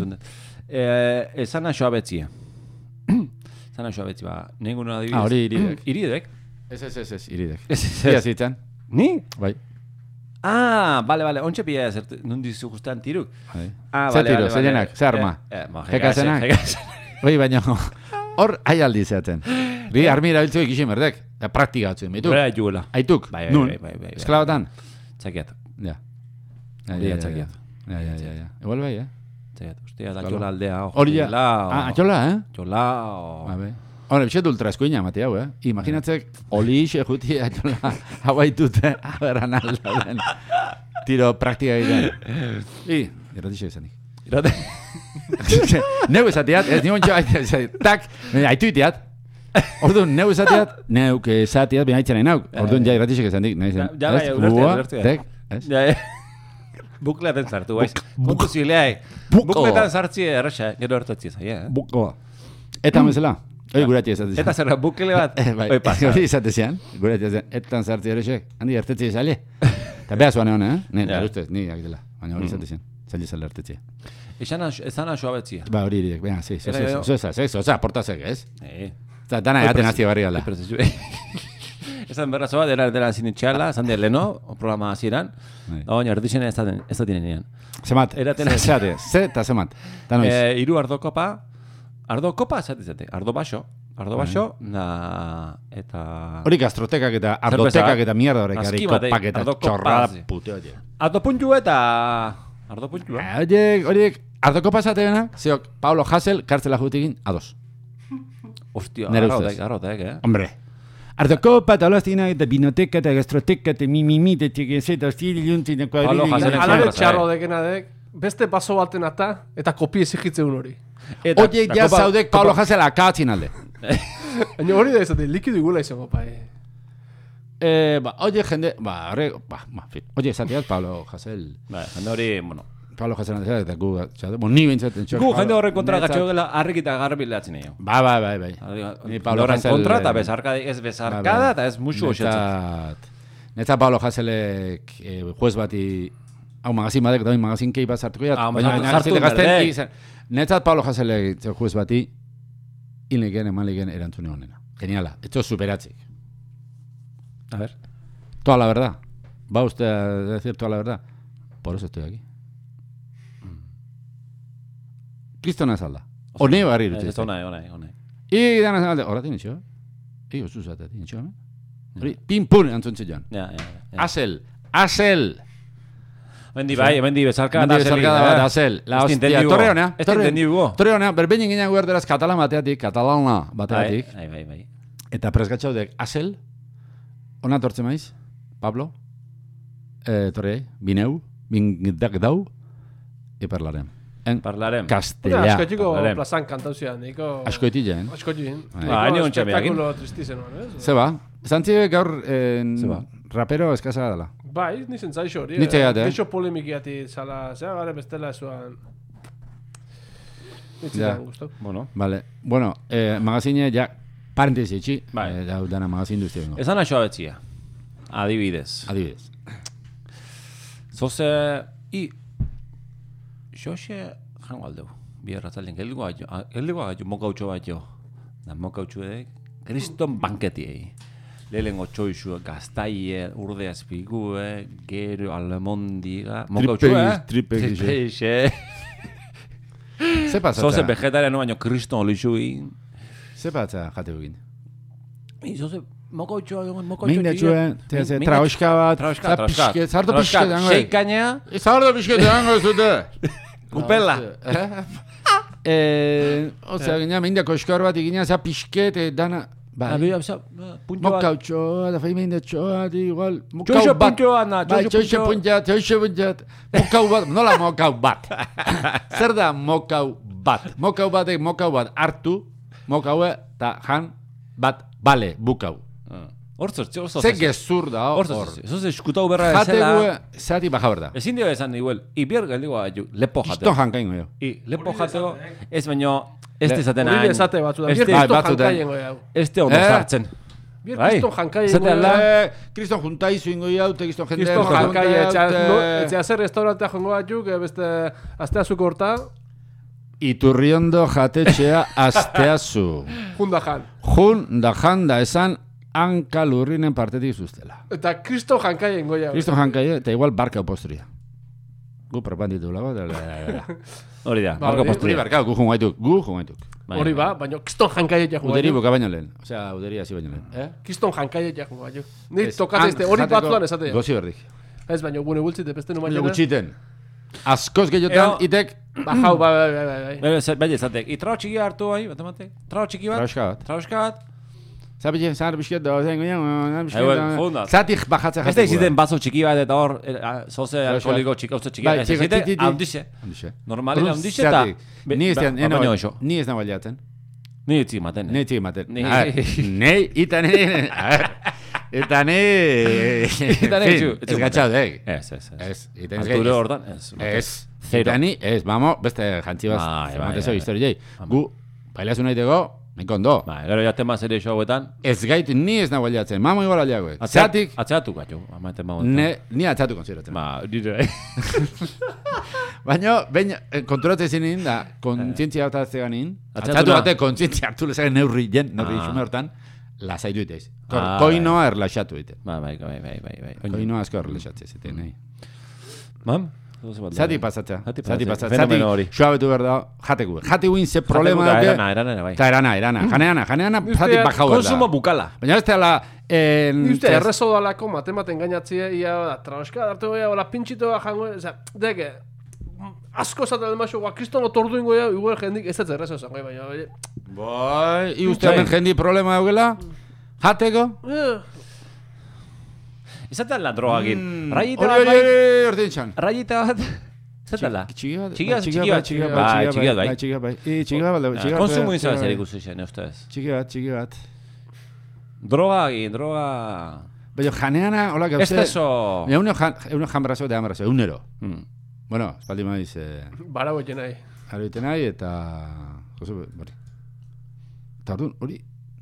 Ezana xoa betzie. Ezana xoa betzie, ba, nengun adibidez. Ah, hori iridek. Iridek? Ez, ez, ez, ez, iridek. Ez, ez, ez. Zitzen. Ni? Bai. Ah, bale, bale, ontsa pia ez, nundizu guztan tiruk. Bai. Ah, bale, bale, bale. Zer tiruak, zer arma? Jekazenak? Bai, baina, hor, hai aldi zeaten. Bi, armi erabiltzu ikixen berdek. Praktika batzuen, baituk? Bera, juela. Aituk? Nun? Esklabatan? Txakiat. Ja. Ja, txakiat. Ja, ja, ja, ja. Igual bai, eh? Txakiat, hostia, da txola aldea. Hori ja. Ah, txola, eh? Txola, a ver. Hora, bixet ultra eskuina, mati hau, eh? Imaginatzek, oli ixe juti, atxola, hau haitute, aberan aldauden. Tiro praktika egiten. I, irratixe esanik. Irratixe? Neu esatiat, ez nion txo, tak, haitu iteat. Orduan, neu esatiat, neuk esatiat, bina haitzen nahi nauk. Orduan, ja irratixe esanik. Ja, bai, ulertzen, ulertzen. Bukleaten sartu, baiz. Puntu zileai. Bukleetan sartzi erresa, gero hartatzi zai, eh? Buko. Eta mesela. Hori gurati esatezian. Eta zerra bukele bat, hori pasa. Hori esatezian, gurati esatezian, etan sartzi horrexek, handi ertetzi esali. Eta beha zuan egon, eh? Ne, nire ustez, ni agitela, baina hori esatezian, zali zala ertetzi. Ezana soa betzia. Ba, hori iridek, beha, zi, zoza, zoza, portazek, ez? Eh. Eta dana egaten hazi barri gala. Esan berra zoa, dela dela zinitxeala, esan dira leno, programa hasieran, baina erdixen ez da tinenean. Zemat, zate, ze eta zemat. Iru ardokopa, ardo kopa, zate, zate, ardo baso, ardo baso, na, eta... Hori gastrotekak eta ardotekak eta mierda horrek, ari kopak eta txorrada puteo. Ardo puntu eta... Ardo puntu, eh? Horiek, horiek, ardo kopa zateena, zeok, Paulo Hassel, kartzela jutekin, ados. Ostia, arrotek, arrotek, eh? Hombre. Ardo kopa, eta olaztina, eta binoteka, eta gastroteka, eta mimimi, eta txekizeta, ostililunti, eta kuadrilik. Alare txarro dekenadek, beste paso baten ata, eta kopi ezigitzeun hori. Oye, ja zaudek Paulo Hassel akatzin alde. Baina hori da izate, likidu igula izango, pa, eh? Eh, ba, oye, jende, ba, horre, ba, ba, fin. Oye, zateat Paulo Hassel. Ba, jende hori, bueno, Pablo Hasél eta gu, bon, ni bintzaten txok. Gu, jende horren kontra gatxo gela, harrikita garbi lehatzen egin. Ba, ba, bai, bai. Ni Pablo Hasél kontra eta bezarkada, ez bezarkada eta ez musu hoxetzat. Netzat Pablo Hasélek eh, juez bati, hau magazin badek, da magazin kei bat zartuko jat, baina sartu berde. Netzat Pablo Hasélek juez bati, inleken, emanleken erantzune honena. Geniala, esto superatzik. A ver. Toda la verdad. ¿Va usted a decir toda la verdad? Por eso estoy aquí. Kristona salda. One barri dut. Ez ona, ona, ona. I dana salda. Ora tiene txo. I osu zata tiene txo. Hori, pin pun antzontze joan. Ja, ja. Asel, Asel. Mendi bai, mendi bezarka da Asel. Da Asel. La hostia, Torreona. Torreona, berbeinen gina guerderaz katalan bateatik, katalana bateatik. Bai, bai, bai. Eta presgatxaudek Asel. Ona tortze maiz, Pablo. Eh, torrei, bineu, bindak dau. E parlarem. En parlarem. Castellà. Askoetiko plazan kantauzian, niko... Askoetila, eh? Askoetila. Ba, haini ontsa behakin. Espetakulo tristizen, eh? Zeba. Zantzi gaur rapero eskasa dela. Bai, nizen zaixo hori. Nitze gata, eh? Geixo polemikiati zala, zera gare bestela zuan... Nitzitan, guztu. Bueno. Vale. Bueno, eh, magazine ja parentesi etxi. Bai. Eh, dau dana magazin duzti bengo. Esan aixo abetzia. Adibidez. Adibidez. Zoze... I... Xoxe... Jango aldeu. Bierra zalen. Geldigo gaito. Geldigo gaito mokautxo bat jo. Da mokautxo edek. Kriston banketiei. Lehengo txoixu, gaztaie, urde azpigue, gero, alemondiga... Mokautxo, eh? Tripe, tripe, Ze pasatza? Zoze vegetariano baino kriston olixui. Ze pasatza jate egin? I, zoze... Mokautxoa, mokautxoa... Minda txuen, teze, trauska bat... Trauska, trauska. Zarto pixket, dango. Seikainea... Zarto pixket, dango ez dute. Kupela. Osea, gina, minda koskor bat igina, za pixket, dana... Mokautxoa, da fai minda txoa, igual... Txoixo puntxoa, na, txoixo puntxat, txoixo puntxat... Mokau bat, nola mokau bat? Zer da mokau bat? Mokau batek mokau bat hartu, mokaue, eta jan bat bale, bukau. Hortzor, hortzor. Ze gezur da, hor. Zoz eskutau berra ezela... Jategu, zati baja berda. Ezin dio esan igual, iber galdigo gaitu, lepo jateo. Kiston jankain goio. I, lepo jateo, ez baino, ez dezaten hain. Horri ezate batzu da, bier kiston jankaien goio. Ez te ondo sartzen. Bier kiston jankaien goio. Kriston juntaizu ingo jaute, kriston jende... Kiston jankaien, etxea zer restaurantea jongo batzuk, beste, azteazuko horta... Iturriondo jatetxea azteazu. Junda jan. Junda jan da esan... Hanka lurrinen partetik zuztela. Eta Kristo jankaien goia. Kristo jankaien, eta igual barka opostria. Gu propanditu lago. Hori da, barka opostria. Barka, gu jungaituk, gu jungaituk. Hori ba, baina Kriston jankaien jaku. Uderi buka baino lehen. Osea, uderi hasi baino lehen. Eh? Kriston jankaien jaku gaitu. Ni tokatzeste, hori batzuan esatea. Gozi berdik. Ez baina gune gultzite, beste nu baina. Gutxiten. Askoz gehiotan, itek... Bajau, bai, bai, bai, bai. Bai, esatek. I trao txiki hartu bai, bat ematek. Trao txiki bat. Trauska bat. Trauska bat. Zabile, zahar bizket da, zengo ja, zatik bajatzen jatzen. Ez da iziten bazo txiki bat eta hor, zoze alkoholiko txiki, hauzo txiki bat. Ez izite, handixe. Normalina handixe eta... Ni ez da baliatzen. Ni ez maten. Ni ez maten. Ni, eta ni... Eta ni... Eta ni... Ez gatxau dek. Ez, ez, ez. Ez. Arturo hortan, ez. Ez. Eta ni, ez, vamos, beste jantzi bat. Matezo historiei. Gu, bailazu nahiteko... Nik ondo. Ba, gero jaten ma serie showetan. Ez gaitu, ni ez nago aliatzen. Mamo igual aliagoek. Atzatik... Atzatu gaitu, amaten ma Ni atzatu konsideratzen. Ba, dire. Baina, baina, konturatzen zinin, da, kontzientzia hartazte ganin. Atzatu bate, kontzientzia hartu lezaren neurri jen, neurri xume hortan, lasaitu iteiz. Koinoa erlaxatu ite. Ba, bai, bai, bai, bai. Koinoa asko erlaxatzen zite, nahi. Mam? Zati pasatzea. Zati pasatzea. Zati suabetu berda, jategu. Jategu inze problema dute. Erana, erana, bai. Ta erana, erana. Janeana, janeana, zati bajau berda. Konsumo bukala. Baina ez teala... Uste, errezo dalako, matematen gainatzie, ia, traoska, darte goia, ola pintxitoa jango, eza, deke, asko zaten almaxo, gua, kristono tordu ingo, igual jendik, ez ez errezo esan, goi, baina, oie. Bai, i uste hemen jendi problema daugela, jateko? Izaten la droga egin. Rayita bat bai. Hori, hori, hori, Rayita bat. Zaten la. Txiki bat. Txiki bat, txiki bat. Txiki bat, txiki bat, bai. Txiki bat, bai. Txiki bat, bai. Konsumo izan zer ikusi zen, ustez. Txiki bat, txiki bat. Droga egin, droga... Baina janeana, hola gauze... Ez teso... Eune janbrazo eta janbrazo, eunero. Bueno, espaldi maiz... Eh, Bara goiten nahi. Ara egiten nahi, eta... Jose, bari. Eta orduan, hori...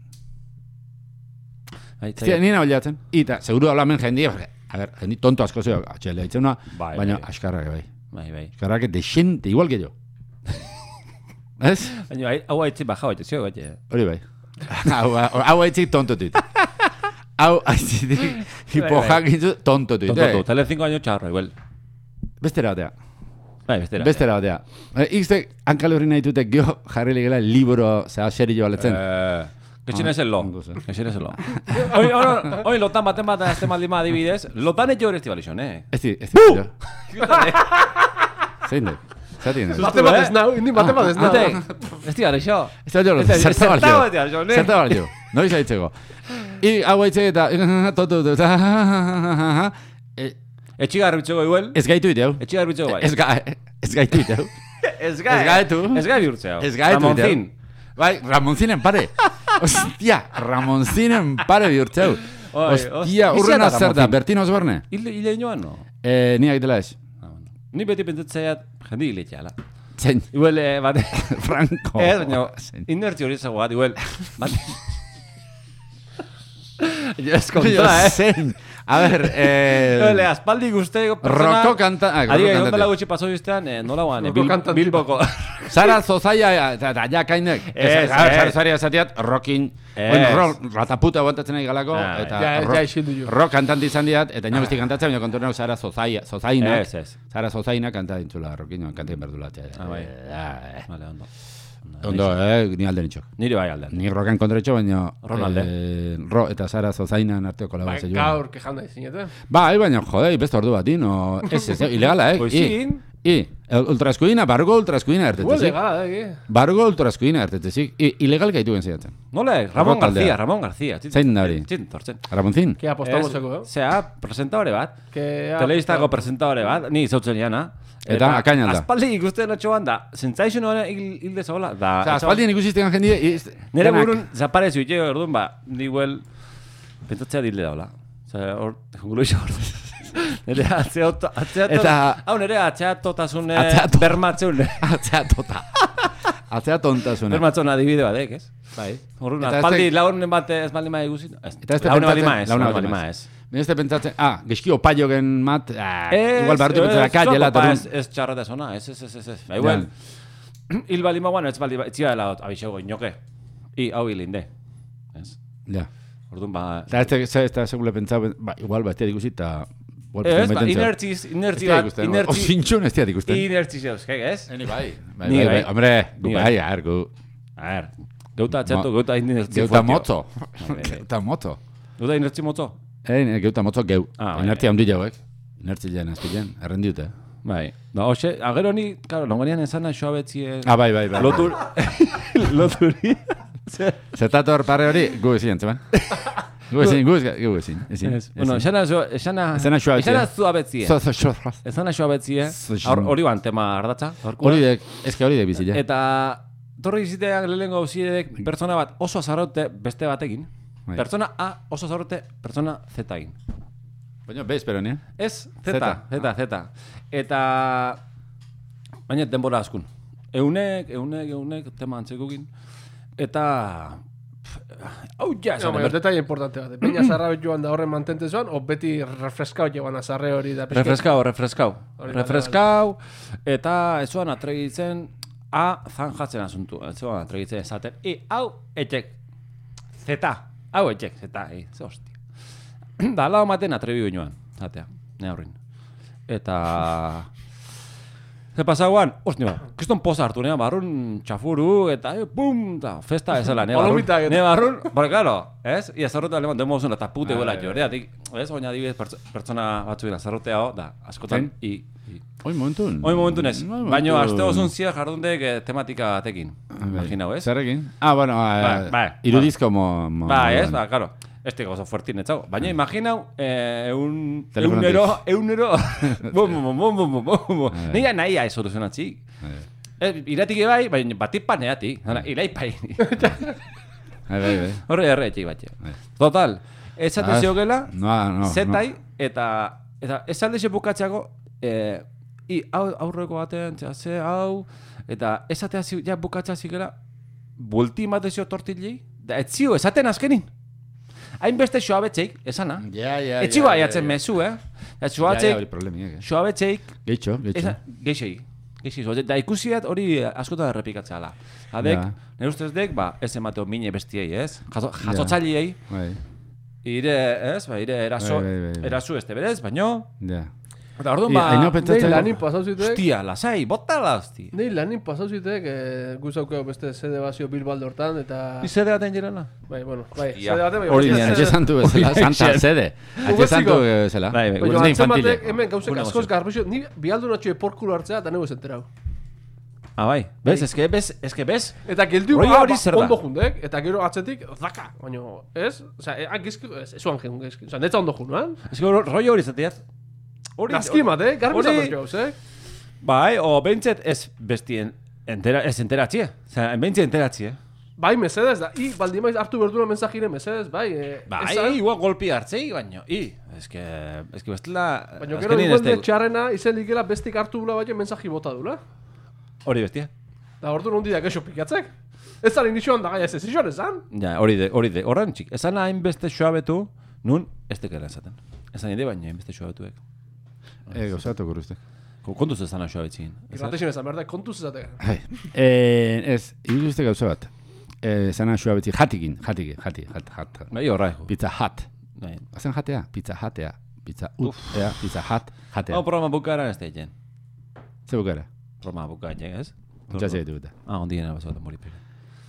Ez dira, nina baliatzen. Eta, seguru habla men jendia, a ver, jendi tonto asko zeo, atxelea itzena, bai, baina bai. askarrak bai. Bai, bai. Askarrak de xente, igual que yo. Ez? Baina, hau haitzi baja baita, zio baita. Hori bai. Hau haitzik tonto tuit. Hau haitzik hipojak itzu tonto tuit. Tonto tu, tele cinco años txarro, igual. Bestera batea. Bai, bestera. Bestera batea. Ixtek, hankale horri nahi tutek gio, jarri ligela libro, zera, xeri jo baletzen. Eh... Getxin ez el lo. Getxin ez el lo. Hoi, hoi, lotan baten bat azte maldima adibidez, lotan etxo horrezti balixon, eh? Ez di, ez di. Zein dek? Zatien dek? Bate bat ez nau, indi bate bat ez nau. Ez di balixo. Ez da jolo, zerta balixo. Zerta balixo. Noiz haitzeko. I hau haitzeko eta... Toto, toto, eta... Etxiga garbitzeko igual. Ez gaitu iteu. Etxiga garbitzeko bai. Ez gaitu iteu. Ez gaitu. Ez gaitu bihurtzeo. Ez gaitu iteu. Ramonzin. Bai, Ramonzinen pare. Ostia, Ramonzinen pare bihurtzeu. Ostia, urrena zer da, Bertino Osborne? Ile inoan, no? Eh, ni agitela ez. Ni beti pentsatzaiat jendi hiletia, ala. Zein? Igual, bat... Franco. Ez, baina, inertzi hori zago bat, igual... Bat... Ez kontra, eh? Zein? A ver, eh... Igual, aspaldi guzteko persona... Roko kanta... Ah, Ari, egon dela gutxi paso biztean, nola guan, Bilboko... Zara zozaia, eta ja kainek. Ez, zara zozaia esatiat, rockin... Bueno, rataputa guantatzen nahi galako, eta rock kantanti izan diat, eta ino besti kantatzen, baina kontu nago zara zozaia, zozaina. Ez, ez. Zara zozaina kanta dintzula, rockin, kantain berdulatzea. Ah, bai. Vale, ondo. Ondo, eh, ni alden itxok. Nire bai alden. Ni rokan kontra itxo, baina... Ronalde. Ro, eta zara zozainan arteo kolabazio joan. Bai, gaur kejanda izinete. Bai, baina, jode, beste ordu bat, no... Ez, ez, ilegala, eh? Oizin. I, ultraskuina, bargo ultraskuina ertetezik. Igual legala, eh? Bargo ultraskuina ertetezik. I, ilegal gaitu gen zidatzen. Nole, Ramon García, Ramon García. Zein da hori? Txin, tortzen. Ramonzin? Ke apostoloseko, eh? Zea, presentadore bat. Telebistako presentadore bat, ni zautzen jana. Eta, akain alda. Aspaldi ikusten atxoan da, zentzaixun hori hilde zagola. Osa, aspaldien ikusizten jendie... Nere burun, zaparez juitxe, orduan ba, niguel, pentsatzea dilde daula. Osa, hor, jungulu isa hor. Nere atzeato, atzeato, eta... Hau nere atzeatotasune, bermatzune. Atzeatota. Atzeatontasune. Bermatzuna adibide bat, ez? Bai. Horren, aspaldi launen bat ez baldin maa ikusin. Launen baldin maa ez. Launen baldin maa ez. Mene este pentsatzen, ah, gizki opaio gen mat, igual bartu pentsera kaiela. Ez txarreta zona, ez, ez, ez, ez. Igual, hil baldin maa guan, ez baldin maa, etzia dela abixego inoke. I, hau hilinde. Ez. Ja. Orduan, ba... Eta ez da segule pentsau, igual ba, ez tiat ikusi, eta... Ez, ba, inertziz, inertzi bat, inertzi... Osintxun ez tiat ikusten. Inertziz euskek, ez? Ni bai. Ni bai, hombre, gu bai, ar, gu... Ar, geuta atxatu, geuta inertzi Geuta moto. Geuta moto. Geuta inertzi moto? Eh, geuta moto geu. Inertzi handi jauek. Inertzi jen, azpilen, errendiute. Bai. Da, hoxe, agero ni, claro, nongonian ezana xoa betzie... Ah, bai, bai, bai. Lotur... Loturi... Zertator parre hori, gu ezin, zeman. Gu ezin, gu ezin, ezin. Bueno, esana... Esana xoa betzie. Esana zua betzie. Esana xoa betzie. Hori ban tema ardatza. Hori dek, ezke hori dek bizile. Eta... Torri iziteak lehenko gauzidek pertsona bat oso azarrote beste batekin. Pertsona A oso azarrote pertsona Z egin. Baina, bez, pero ni? Ez, Z, Z, Z. Eta... Baina denbora askun. Eunek, eunek, eunek, tema antzekukin. Eta... Hau ja, esan. No, detalle importante bat. Peña zarra joan da horren mantente zoan, o beti refreskau joan azarre hori da. Refreskau, refreskau. Refreskau, eta ez zoan atregitzen... A, zan jatzen asuntu, ez zoan atregitzen esaten. I, hau, etxek, zeta, hau etxek, zeta, e, ze hostia. Da, lau maten atrebi guinoan, zatea, ne horrin. Eta... Ze pasaguan, ostia, kriston poza hartu, ne barrun txafuru, eta, e, bum, da, festa ezela, ne barrun. Ne barrun, porque, claro, ez? Ia zarrote aleman demozun, eta pute huela jo, reatik, ez? Oina adibidez pertsona batzuena zarroteago, da, askotan, i... Oi momentun. Oi momentun ez. Baina aste osun zia jardundek tematika batekin. Imaginau, ez? Zerrekin? Ah, bueno, irudizko mo... Ba, ez, ba, claro. Este gozo fuertin etzago. Baina imaginau, un... Eunero, eunero... Bum, bum, bum, bum, bum, bum. Nira nahi aiz soluzionatzik. Iratik ebai, baina batipan eatik. Iraipai. Horre erre etxik batxe. Total, ez zate ziogela, zetai, eta ez alde xe bukatxako, I, hau, aurreko batean, ze hau, eta esatea zi, ja bukatza zikera, bulti matezio tortillei, da ez zio, esaten azkenin. Hainbeste xoabetzeik, esana. Ja, ja, ez zio baiatzen mezu, eh? Xoabetzeik, xoabetzeik, geitxo, geitxo. Geixei. Geixei, da ikusiat hori askotan errepikatzea ala. Adek, nire ustez dek, ba, ez emateo mine bestiei, ez? Jasotzailiei. Ire, ez? Ba, ire eraso, eraso este berez, baino. Ja. Eta orduan, ba, nei lanin pasau zitek. Hostia, lasai, botala, hosti. Nei lanin pasau zitek, guzaukeo beste sede bazio Bilbaldo hortan, eta... Ni sede baten jirela? Bai, bueno, bai, sede baten, bai. Hori nien, etxe santu bezala, santa sede. Etxe santu bezala. Bai, bai, bai. Antzebatek, hemen gauzek askoz garbixo, ni bialdu natxo porkulo hartzea, eta nego zenterau. Ah, bai. Bez, eske, bez, eske, bez. Eta gildu ba, ondo jundek, eta gero atzetik, zaka, baino, ez? Osa, gizki, ez, ez uan gen, gizki. Osa, netza ondo jun, eh? Eske, rollo hori zatiaz. Gazki mat, eh? Garbi zaten gauz, eh? Bai, o bentzet ez bestien, entera, ez enteratzie. Osa, bentzet enteratzie. Bai, mesedez da, i, baldi maiz hartu berduna mensajire, mesedez, bai. Eh, bai, igual golpi hartzei, baino, i, eske, eske bestela... Baina gero igual de txarrena, izen likela bestik hartu bula baino mensaji bota dula. Hori bestia. Da, ordu nondi da gexo pikatzek. Ez zari nixoan da gaia ez ez izan ezan. Ja, hori de, hori de, horren txik. Ezan hainbeste xoabetu, nun, ez tekera ezaten. Ezan ide baina hainbeste xoabetuek. Ego, zato guruzte. Kontuz ezan xoabetzin. Irratexen ezan, berda, kontuz ezatek. Ez, iruzte gauza bat. Zana xoabetzi, jatikin, jatikin, jati, jat, jat. Bai, horra, jo. Pizza Hut. Hazen jatea, pizza jatea. Pizza ut, ea, pizza hat, jatea. Hau programa bukara ez da egin. Ze bukara? Programa bukara egin, ez? Jazea ditu eta. Ah, ondi gena basatu mori pere.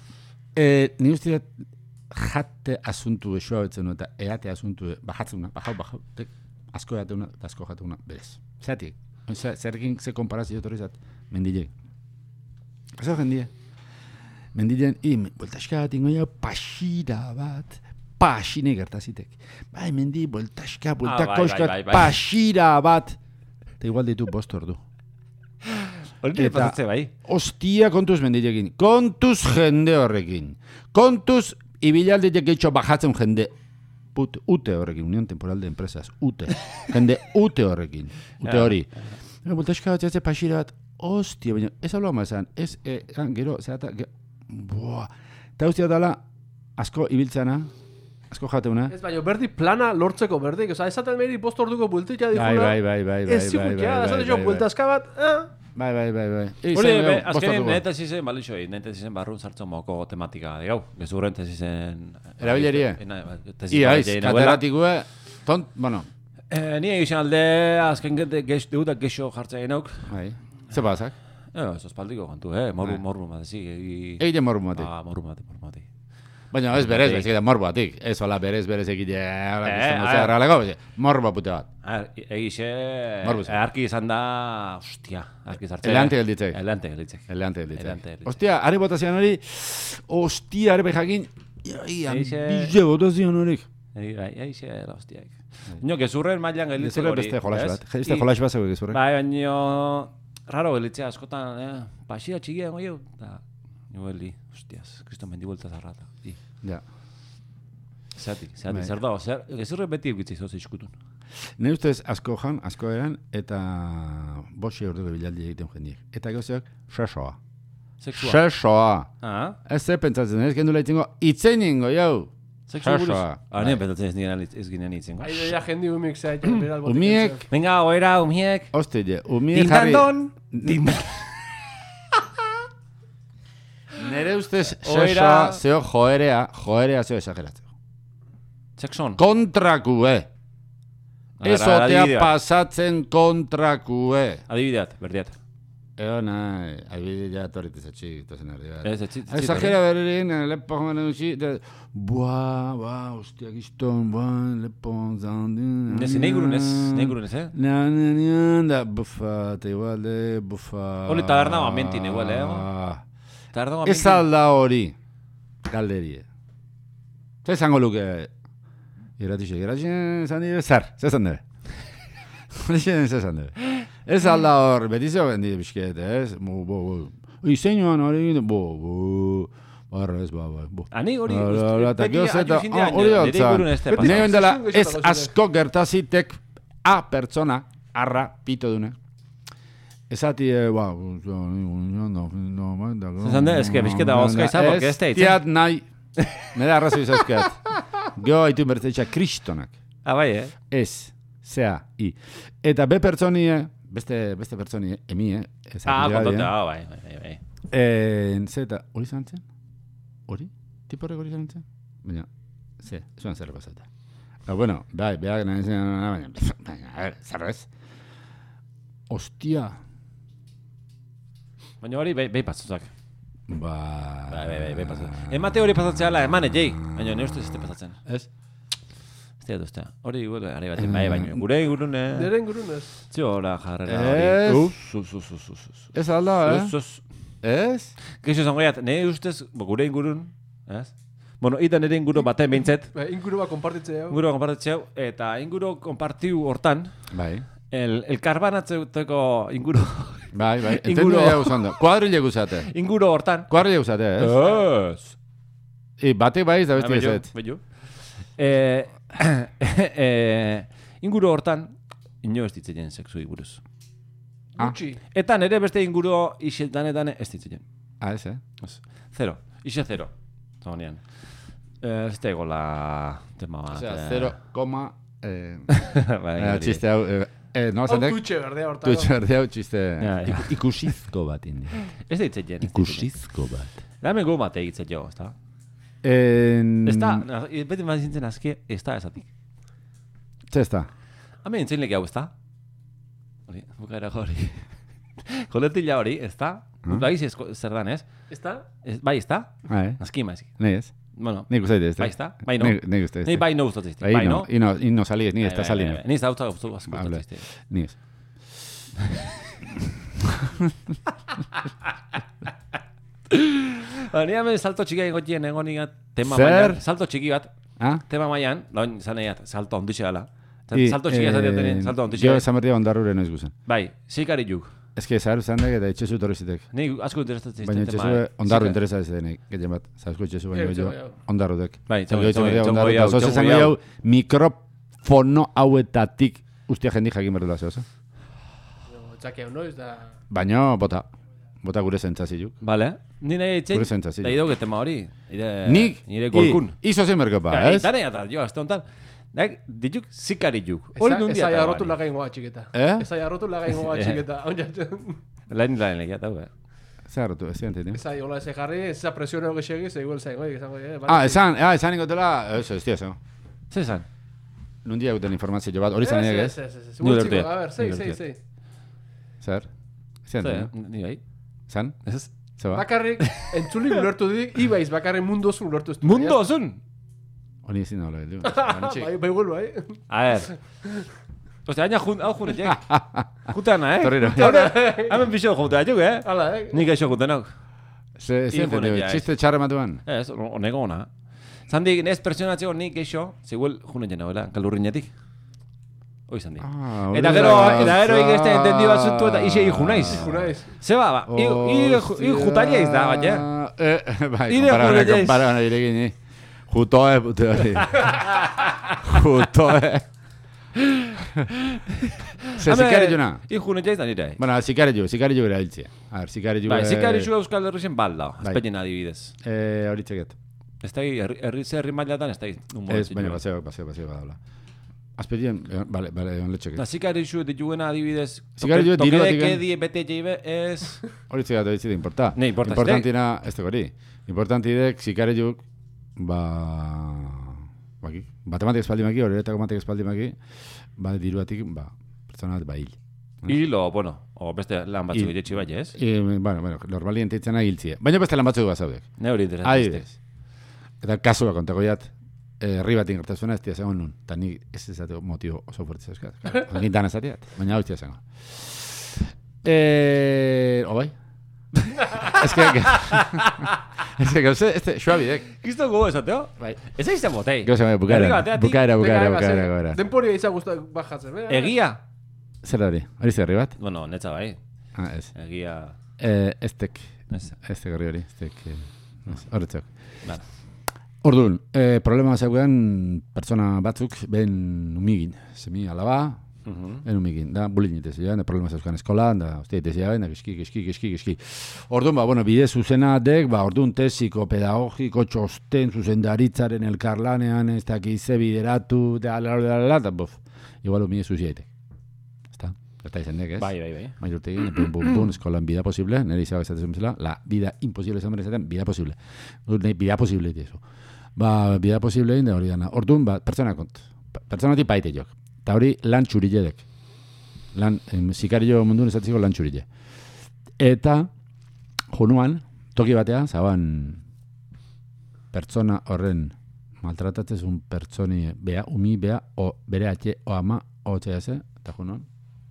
Ni uste jate asuntu esoa betzen eta eate asuntu bajatzuna, bajau, bajau, asko eateuna eta asko jateuna, berez. Zeratik, zerrekin ze komparazio torri zat, mendilek. Zer jendie? Mendilean, i, boltaska bat ingoia pasira bat, pasine gertazitek. Bai, mendi, boltaska, boltakoska, pasira bat. Eta igual ditu bost ordu. Hori pasatze bai. Ostia kontuz mendilekin, kontuz jende horrekin, kontuz ibilalditek geitxo bajatzen jende Ut, ute horrekin, Unión Temporal de Empresas, ute, jende ute horrekin, ute hori. Boltaska bat jatze pasira bat, ostia, baina ez hau loma esan, ez, gero, zerata, buah, eta ustia dala, asko ibiltzana, asko jateuna. Ez baina, berdi plana lortzeko berdik, oza, esaten meri bost orduko bueltitza dikuna. Bai, bai, bai, bai, ez zikutia, esaten jo, bueltazka bat, eh? Bai, bai, bai, bai. Hori, azkenin, neta zizen, balixo, neta zizen barrun sartzen moko tematika, digau, gezurren tezizen... Erabilerie? Ia, aiz, kateratikue, tont, bueno. Ni egizien alde, azken deudak gexo jartzea genauk. Bai, ze bazak? Ez, ospaldiko gantu, eh, morru, morru matezi. Egite morru matik. Ah, morru matik, morru matik. Baina ez berez, ez egite morru batik. Ez hola berez, berez egite, morru bapute bat. Egize, arki izan da, ostia, arki zartzen. Eleante gelditzek. Eleante gelditzek. Eleante gelditzek. Ostia, ari botazian hori, ostia, ari behakin, bize botazian horik. Egize, ostiak. Nio, gezurren mailan gelditzek hori. Gezurren beste jolax bat. Beste jolax bat zego gezurren. Bai, baina, raro gelditzea, askotan, pasira txigia goio, eta... Nio geldi, hostiaz, kristo mendi buelta zarrata. Ja. Zeatik, zeatik, zer dago, zer, gezurre beti egitzei zoz izkutun. Ne ustez asko jan, asko eran, eta boxe urduko bilaldi egiten jendiek. Eta gauzeak, sesoa. Sexua. Sesoa. Ah? Ez zer pentsatzen, ez gendula itzengo, itzen ingo, jau. Sesoa. Ah, nien pentsatzen ez nien ez ginen itzengo. Aide ja jendi umik zaitzen, beral botik. Umiek. Venga, oera, umiek. Hostia, umiek jarri. Tintandon. Tintandon. Nere ustez, sesoa, zeo joerea, joerea zeo esageratzeko. Sexon. Kontrakue. Ez otea pasatzen kontrakue. Adibideat, berdiat. Eo nahi, adibideat horretez atxik, tozen erdi bat. Ez, atxik. Exagera berrein, lepo joan duzi, buah, buah, hostia gizton, buah, lepo zandun. Nezi, negurun ez, negurun ez, eh? Na, na, na, da, bufa, te igual de, bufa. Hori taberna momentin, igual, eh? Ez alda hori, galderie. Zer zango luke, irratixo, irratixo, zan dire, zer, zer zan debe. Irratixo, zer zan debe. Ez alda hor, betizio bendi bizket, ez? Bo, bo, bo. Izeinuan hori, bo, bo, barra ez, ba, ba, bo. Ani hori, beti ajuzindean, nire gurun ez tepa. Nire bendela, ez asko gertazitek a pertsona, arra, pito dune. Esati, ba, no, no, no, Esan da, eske, bizketa hozka izan, porque ez da Ez tiat nahi, nire arrazoi zauzkat. Geo haitu bertzeitza kristonak. Ah, bai, eh? Ez, zea, i. Eta be pertsonie, beste, beste pertsonie, emi, eh? Ah, kontote, ah, bai, bai, bai. En, zeta, hori zantzen? Hori? Tipore hori zantzen? Baina, ze, zuan zer pasata. Pero bueno, bai, behar nahi zen, baina, baina, a ver, zerrez? Ostia. Baina hori, behi behi pasatzak. Ba... Bai, bai, bai, behi pasatzak. Emate hori pasatzea ala, eman egei. Baina, ne ustez ez te pasatzen. Ez? Ez te dut, hori gure, ari batzen, bai, baina, gure ingurun, eh? Nere ingurunez. Zio, hola, jarrera Ez. hori. Uf, uf, uf, uf, uf. Ez alda, eh? Uf, uf. Ez? Geixo zango jat, ne ustez, bo, gure ingurun, ez? Bueno, ita nire inguru baten behintzet. Inguru bat konpartitzea. Inguru konpartitzeu, eta inguru konpartiu hortan, Bai. el, el karbanatzeko inguru, Bai, bai. Inguru- Entendu egu zondo. Kuadrile guzate. inguru hortan. Kuadrile guzate, ez? Ez. I, batek baiz da besti Bello, ezet. bello. Eh, eh, inguru hortan, ino ez ditzen sexu buruz. Gutxi. Eta nire beste inguru isiltanetan ez ditzen. Ah, ez, eh? Ez. Zero. Ixe zero. Zagonean. Eh, ez tego la tema bat. Osea, eh. zero, koma... Eh, Bai, eh, hori. txiste hau... Eh, eh, no, Hau zendek? tutxe berdea hortako. Tutxe berdi hau txiste... Ja, ja. iku- Ikusizko bat indi. Ez ditzen jen. Ikusizko bat. Dame gu mate egitzen jo, ez da? En... Ez da, na- beti bat zintzen azke, ez da ezatik. Ze ez da? Hame entzien lege hau, ez da? Hori, bukaera hori. Koletila hori, ez da? Bai, zer dan, ez? Ez da? Ez- Bai, ez da? Ah, eh? Azki maizik. Nei ez? Bueno, Nik uste ez da? bai, ez da? Bai, no? Nik- Nik uste ez Ni da? bai no gustatzen ziztik. Bai, Bai, no? no? Ino, ino saliez, ni ez da Bai, bai, salien. bai, bai. Ni ez da usta asko Hable. gustatzen ziztik. Ni ez. Ba, ni hemen salto txiki egotien egonigat tema Zer? mailan. Salto txiki bat, Ah? tema mailan, loin zan egiat, salto onditxe gala. I, Salto txiki eh, ezaten, salto onditxe. Jo esan berdia ondarrure noiz guzen. Bai, zikari juk. Ez que zaharu zandek eta etxezu torri zitek. Ni asko interesatzen Baina zizten etxezu ondarru interesa ez denek. Gehien bat, zauzko etxezu baina Eh, jo txogo, ondarru dek. Bai, Zau txongo, jo txongo, berdia txongo ondarru. jau, Eta zoze txongo zango jau. jau mikrofono hauetatik ustia jendik jakin berdela zehoza. Txake hau noiz da... Baina bota. Bota gure zentzaziluk. Vale. Ni nahi etxein, Gure zentzaziluk. da idauke tema hori. Ire, Nik, nire golkun. i- izo zen merkopa, Ja, ez? Dane eta, jo, azte honetan. Dak, dituk zikari juk. Hori Eza nundia eza eta jarrotu bari. lagaingoa txiketa. Eh? Eza jarrotu lagaingoa Eh. txiketa. Onjatzen. Lain lain legia, eta hau, eh. Zer hartu, ez ziren teti. Eza hola eze jarri, eza presioneo gexegi, ze igual zaingo, izango, eh? Ah, esan, ah, esan ingotela, ez, ez dira, Zer esan? nundia guten informazio bat, hori zan egez? Ez, ez, ez, ez. Ni Gutxiko, ulertu. a ber, sei, Ni sei, ulertu. sei. Zer? Ziren Zer, teti, ni bai. zan? Ez? Zeba? Bakarrik, entzulik ulertu dik, ibaiz bakarrik mundu osun ulertu ez du. Mundo osun! Hori ezin nola, du. Bai, bai guelu, bai. A ver. Ostia, aina jun, hau junetek. Jutana, eh? Torriro. Hemen bixo juntena juk, eh? Hala, eh? Nik eixo juntenak. Ze, ziren Hijo de teti, jaz. txiste txarra matuan. Ez, oneko ona. Zandik, nez presionatzeko nik eixo, ziguel junen jena, bela, kalurrinetik. Hoi zandik. Ah, Eta hori gero, da, eta gero za- ikeste entendi bat zutu eta ise hijo naiz. Junaiz. Zeba, ba, hi jutaria iz da, baina. Eh, bai, Ire konparabana, jure jaiz. konparabana irekin, ni. Jutoe, pute hori. Jutoe. Ze, zikari juna. Hi junen jaiz da nire. Bueno, zikari ju, zikari ju gara hiltzia. A ver, zikari ju... Bai, eh, zikari zu euskal herrixen balda, Bai. espetien adibidez. Eh, hori txeket. Ez da, herri, herri, ze herri mailatan ez da, un Ez, baina, baseo, baseo, baseo, badaula. Azpedien, eh, bale, bale, on letxeket. Da, zikari zu dituena adibidez, Zikari zu diru tokedek batik, edi, bete jeibe, ez... Hori txeket hori txeket, importa. Ne, importa, Importantina, ez da hori. Importantidek, zikari juk, ba... Baki, matematik espaldimaki, horretako matematik espaldimaki, ba, diruatik, ba, pertsona bat, ba, hil. Hilo, bueno, o beste lan batzuk Hil. jetxi bai, ez? I, bueno, bueno, normalien teitzena hiltzie. Baina beste lan batzuk bazaudek. Ne hori interesante. Adibidez. Eta kasua kontako jat, herri bat ingertazuna ez tia nun. Eta ni ez ezateko motibo oso fuertez euskaz. Egin dan ezatiat, baina hau tia zengo. Eh, o bai? Ez que... Ez que gauze, este, xoabidek. Kisto gogo esateo? Bai. Ez aizten botei. Gauze, bai, Herri bukaera, bateatik, bukaera, bukaera, Venga, bukaera, venga, bukaera. Denporia izan guztak bajatzen, eh? Egia? Zer hori? Hori zer herri bat? Bueno, netza bai. Ah, ez. Egia... Eh, estek, Ez. estek herri hori, estek, eh, ez, horretzak. Vale. Orduan, eh, problema zeugean pertsona batzuk ben umigin. Semi alaba, Enun mikin, da, bulin itezia, da, problema zeuzkan eskolan, da, uste itezia, da, giski, giski, giski, giski. Orduan, ba, bueno, bide zuzena dek, ba, orduan tesiko, pedagogiko, txosten, zuzendaritzaren elkarlanean, ez dakize bideratu, da, la, la, la, da, bof, igual, mide zuziaitek. Ezta? Eta izan dek, ez? Bai, bai, bai. Mailurtegin, bum, bum, bum, eskolan vida posible, nire izabak esatzen zela, la vida imposible esan berezaten, vida posible. Vida posible, itizu. Ba, vida posible egin da hori dana. Orduan, ba, pertsona kont. Pertsonatik baite jok. Eta hori lan txurile dek. Lan, em, sikario mundun esatziko lan txurile. Eta, junuan, toki batea, zaban, pertsona horren maltratatzezun pertsoni, bea, umi, bea, o, bere atxe, o ama, o txeaze, eta junuan,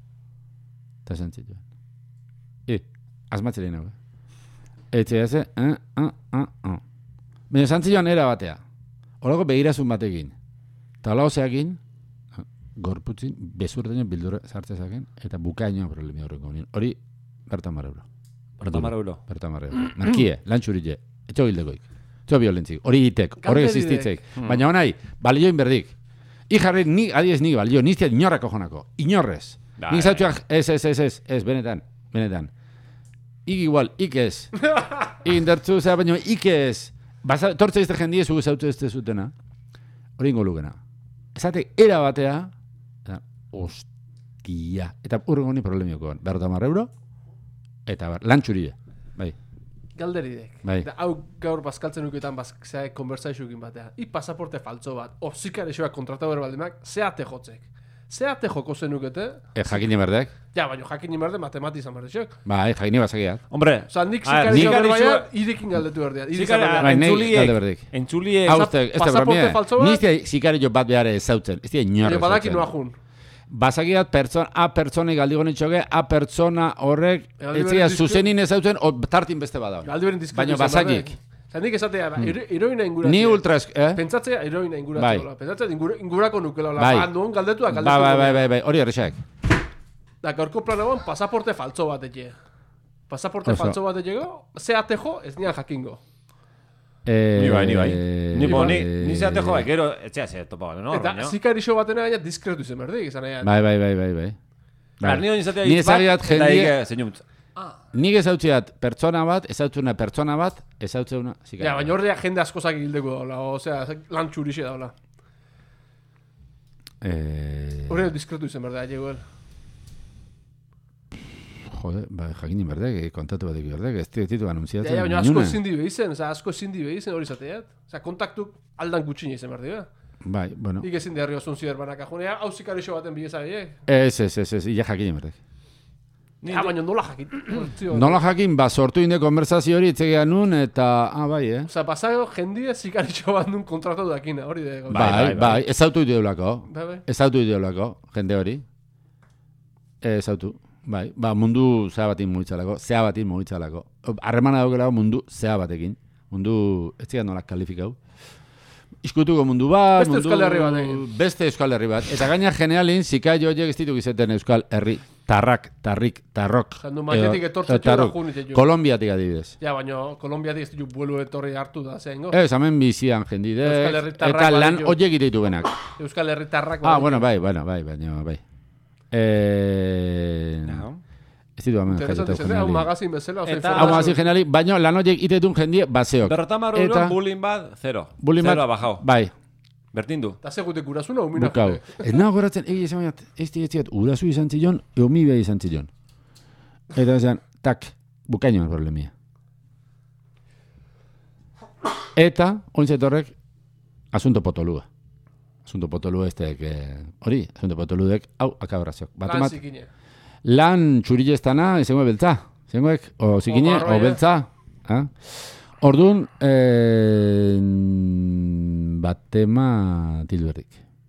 eta zentzit joan. I, asmatzelein hau. Etxeaze, eh, ah, ah, ah. Baina zantzioan era batea. Horako begirazun batekin. Eta hola oseakin, gorputzin, bezurtaino bildura sartzezaken, eta bukaino problemi horrengo nien. Hori, bertan mar euro. Bertan mar euro. Bertan mar euro. Markie, lantxurille, etxo gildekoik. Etxo violentzik. Hori itek, hori existitzek. Baina honai, balioin berdik. I jarri, ni, adiez ni balio, niztiat inorrako jonako. Inorrez. Nik zautxuak, ez, ez, ez, ez, ez, benetan, benetan. Ik igual, ik ez. Ik indertzu, zera, baina ik ez. Basa, tortza izte jendie zugu zautu ez zutena. Hori ingo lukena. Ezatek, era batea, eta, ostia. Eta urrengo ni problemiokoan. Berrota mar euro, eta bar, lantxuride. Bai. Galderidek. Bai. Da, hau gaur bazkaltzen uketan bazkzea konversaixukin batea. I pasaporte faltzo bat, o zikarexoak kontratau erbaldimak, zeate jotzek. Zeate joko zenukete? E, jakini berdek. Ja, baina jakini berde matematizan berdexek. Bai, jakini bazakiat. Hombre, Osa, nik a ver, zikarexo nik- berbaia, irekin galdetu berdean. Zikara, Bai, nei entzuliek, galde berdik. entzuliek, Hau, ez da pasaporte bromia. faltzo bat? Niztia sikario bat behar ez zautzen. Ez dira inorrez Baina badaki zautzen. noa jun. Bazakiat pertsona, a pertsona galdigon itxoge, a pertsona horrek, Galdi ez beren zira diskre- zuzenin ez zautzen, o tartin beste bada. Galdi beren diskretu Baina izan bazakik. berdek. Osa, nik esatea, ba, hero- heroina inguratzea. Ni ultra, esk- eh? Pentsatzea heroina Bai. inguratzea. Pentsatzea ingura- ingurako nukela. Bai. Ba, handuen galdetua, Bai, galdetu. bai, bai, bai, bai, hori horrexak. Da, gaurko planagoan pasaporte faltzo bat etje. Pasaporte Oso. faltzo bat etxego, zeate jo, ez nian jakingo. Eh, Ni bai, ni bai. Ni, bo, ni, eh, ni zeate joa, gero, etxea ze topa, no? Eta baina. zikarixo batena gaina diskretu izen berdik, izan nahi. Bai, bai, bai, bai, bai. Bar, ni hori izatea Ni hitz bat, ezagiat eta jendie- ike, zeinuntz. Nik ezautziat pertsona bat, ezautzuna pertsona bat, ezautzeuna zikario. Ja, baina horreak jende askozak hildeko daula, osea, lan txurixe daula. Eh, Horreak diskretu izen berdea, jegoel. jode, ba, jakinin berdek, eh, kontatu batek berdek, ez ditu Ja, anuntziatzen. ja, baina asko inune. ezin dibe izen, osea, asko ezin dibe izen hori zateat. Osea, kontaktuk aldan gutxine izen berdi, Bai, bueno. Ik ezin derri osun zider banak ajunea, hau zikarixo baten bideza biek. Ez, ez, ez, ez, ia jakinin berdek. Ja, baina nola jakit. Nola jakin, ba, sortu inde konversazio hori itzegea nun, eta, ah, bai, eh? Osea, pasago jendie zikarixo bat nun kontratatu dakina, hori de. Bai, bai, bai, bai. ez autu ideolako. Bai, bai. Ez autu ideolako, jende hori. Ez autu. Bai, ba, mundu zea batin mugitzalako, zea batin mugitzalako. Harremana daukelago mundu zea batekin. Mundu, ez zian nolak kalifikau. Iskutuko mundu bat, Beste mundu, Euskal Herri batekin. Beste Euskal Herri bat. Eta gaina generalin, zikaio horiek ez dituk izeten Euskal Herri, tarrak, tarrik, tarrok. Osa, nu maitetik edo- etortze edo txola tarrok. jun itxetu. Kolombiatik adibidez. Ja, baina Kolombiatik ez ditu buelu etorri hartu da zehengo. Ez, hemen bizian Euskal jendidek, Herritarrak eta lan baditu. horiek iritu benak. Euskal Herritarrak. Ah, baditu. bueno, bai, bueno, bai, baina, bai. Eh, ez ditu hemen Interesante jaietau zen, hau generali. magazin bezala, oso Eta- Hau informazio. magazin generali, baina lan horiek itetun jendie baseok. Berrotamar Eta- euro, bullying bat, zero. Bullying Zero bat- ha bajao. Bai, Bertin du. Eta segute gurasuna, umina bukau. jode. Ez nago goratzen, egi esan bainat, ez dietziat, urazu izan zion, eomi beha izan zion. Eta esan, tak, bukainoan problemia. Eta, ointzet horrek, asunto potolua. Asunto potolua ez dek, eh, hori, asunto potoludek, hau, akabraziok. Batu Lan mat, zikine. lan txurille ez dana, izango beltza. Zengoek, o zikine, O barroia. o beltza. Ha? Orduan, eh, batema tilberrik.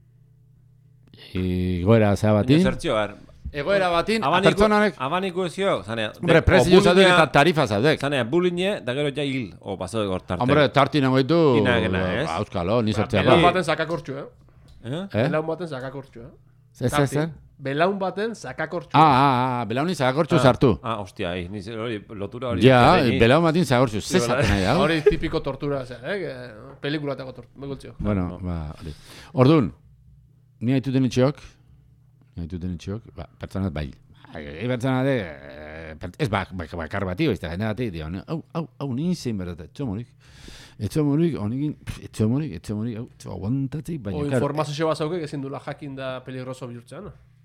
Igoera zea batin. Zertxio, ber. Egoera batin, Abaniko, pertsonanek, abaniko ezio, zanea. hombre, prezio zaudek eta tarifa zaudek. Zanea, bullying, da gero ja hil, o pasado gor tarte. Hombre, tarti nagoitu, Ina gena, ez? auskalo, ni sortzea. Belaun Bai. baten sakakortxu, eh? Eh? Eh? Belaun baten sakakortxu, eh? Ez, ez, ez. Belaun baten sakakortxu. Ah, ah, ah, belauni zagakortxu sartu. Ah, hostia, ahí, ni hori lotura hori. Ja, Ni- belaun batin zagakortxu, zezaten nahi da. Hori tipiko tortura, zen, eh? Que Pelikulatako tortura, begultzio. Bueno, ba, hori. Orduan, ni haituten itxeok, ni dituten itxiok, ba, pertsonat bai. Egi pertsona de, ez bak, bakar bati, oizte, jende bati, dio, hau, hau, hau, nintzen berdat, etxo morik. Etxo morik, honekin, etxo morik, etxo morik, hau, etxo aguantatzik, baina, O informazio bat zaukek ezin dula jakin da peligroso bihurtzean.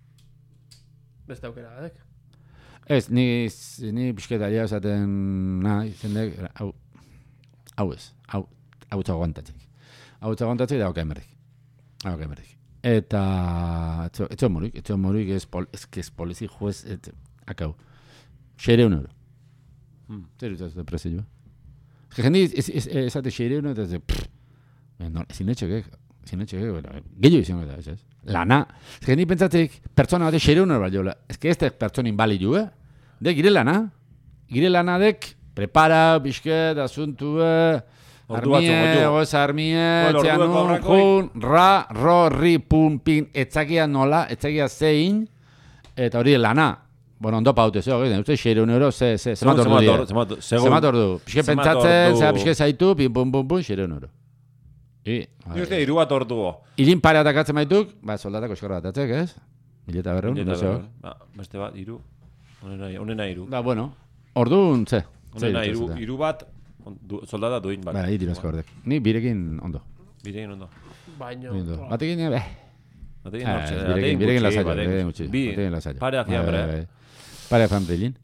Beste aukera, edek. Ez, ni, ni pixketa alia esaten, nahi, zendek, hau, hau ez, hau, hau etxo aguantatzik. Hau etxo aguantatzik da, oka emerrik. Hau oka emerrik. Eta etxo, etxo morik, etxo morik ez, pol, ez, ez polizi juez, et, akau, xeire un euro. Hmm. Zer dut ez prezioa? Ez que jendi esate xeire un euro, eta ez, no, ezin etxekek, ezin etxekek, bueno, gehiago izango da, ez ez. Lana, ez que jendi pentsatik, pertsona bate xeire un euro baliola, ez que ez da pertsonin baliu, eh? De, gire lana, gire lana dek, prepara, bisket, asuntue, armie, goz armie, txanun, jun, ra, ro, ri, pun, pin, etzakia nola, etzakia zein, eta hori lana. Bueno, ondo paute, zeo, gaitzen, uste, xeire un euro, ze, ze, zemat ordu dira. Zemat ordu. Pixke pentsatzen, zera pixke zaitu, pin, pun, pun, pun, xeire un euro. I, Ni uste, iru bat ordu. Ilin pare atakatzen baituk, ba, soldatako eskorra atatzek, ez? Mileta berreun, no zeo. Ba, beste bat, iru. Honena iru. Ba, bueno, orduan, ze. Honena iru, iru bat, du, soldata duin bat. Ba, hiru asko ordek. Ni birekin ondo. Birekin ondo. Baino. Batekin, be. Batekin Ah, nortxe. birekin, birekin lasaio, birekin gutxi. Bi, Batekin lasaio. pare afiambre. Bai, bai, bai. Pare afiambre hilin.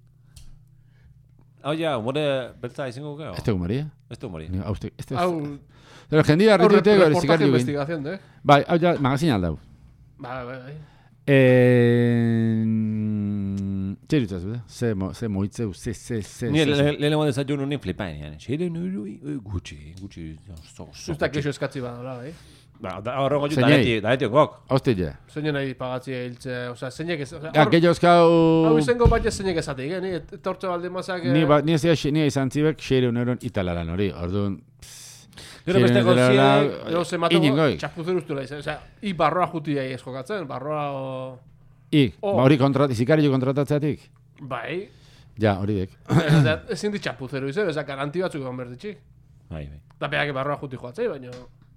Hau ja, humore beltza izango gero? Ez tegu moria? Ez du mori. Hau, ez tegu. Hau, Pero jendia hau arritu tego, reportaje zikari egin. investigación, eh? Bai, hau ja, magazin aldau. Bai, bai, bai. Eh, Zer dutaz, beda? Ze, mo, ze moitzeu, ze, ze, ze, Ni ze, ze. lehen moden zaitu nuen flipain, jane. Xeire nuri, gutxi, gutxi, zo, zo. Zuztak eixo eskatzi bada, bai. Ba, da horrengo ju, Zeinei? daneti, daneti okok. Hauste ja. Zeinen nahi pagatzi hiltze, osea, zeinek ez... Osea, Ja, hor- gehiago eskau... hau izango bat ez zeinek ezatik, eh? Ni etortze balde mazak... Ni, ba, ni ez dira, ni izan zibek, xeire uneron italaran hori, orduan... Gero beste gozie, Gero zemateko, Iningoi. txapuzer ustula izan. Osea, i barroa juti jai ez jokatzen, barroa o... I, Oh. ba hori kontrat, zikari jo kontratatzeatik? Bai, Ja, hori dek. Osea, ezin di txapuzeru izan, osea, garanti batzuk egon berditxik. bai, bai. Da beak barroa juti joatzei, baina...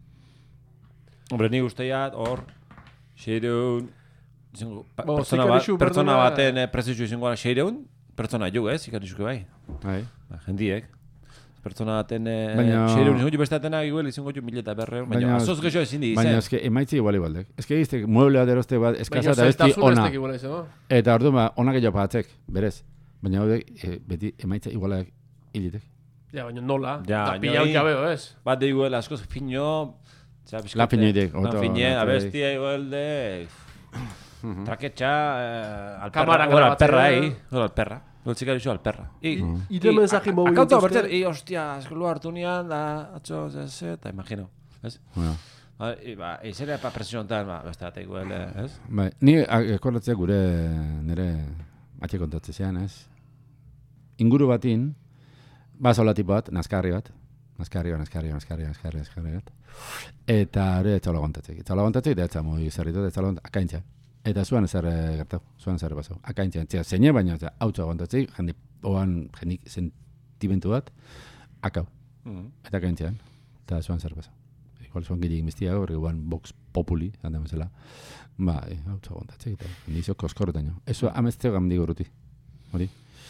Hombre, ni guztiat, hor, xeireun, izango, pa- Bo, pertsona, bat, zikarixu pertsona berduna- baten eh, prezioa izango gara xeireun, pertsona jo, ez, ikarixuke bai. Bai. Ba, jendiek. Pertsona baten eh, Baina- xeireun izango jo beste atena, igual izango jo mileta berreun, baina Baina- azoz gehiago ezin di Baina izan. eske emaitzi igual igualdek. Eske izte mueble bat eroste bat eskaza Baina eta besti zailtasun ez ona. teki gula izango. Eta orduan ba, onak gehiago pagatzek, berez. Baina hau e, beti emaitza igualak hilitek. Ja, baina nola, Ja, da baina pilau hori- jabeo, ez? Bat de igual askoz fino, zera pixkate. Lan finoitek, Lan oto, fine, oto, abestia igual de... Traketxa, eh, alperra, Kamara bueno, grabatzea. alperra, eh? Bueno, alperra. Goltzika dizu alperra. I, Ire mensaje mobil Akautu dituzte. bertzen, i, hostia, eskolu hartu nian, da, atxo, ze, eta imagino, ez? Bueno. Ba, i, ba, izere pa presio honetan, ba, beste bat igual, eh, ez? Bai, ni akordatzea gure nire atxe kontatze zean, ez? Inguru batin, ba zola tipo bat, naskarri bat, naskarri bat, naskarri bat, naskarri bat, naskarri bat, naskarri bat, eta hori etxaula gontatzek. Etxaula gontatzek, eta etxamoi zerritu, etxaula gontatzek, akaintza. Eta zuan ezer gertau, zuan ezer pasau. Akaintza, entzia, zeine baina, hau txaula gontatzek, jende, oan, jendik sentimentu bat, akau, Mm. eta akaintzean, eta zuan zer pasau. Igual zuan gehiagin bestia, hori guan Vox Populi, zan demezela. Ba, e, hau txaula gontatzek, eta nizio koskorretaino. Eso amezteo gamdigo ruti, hori.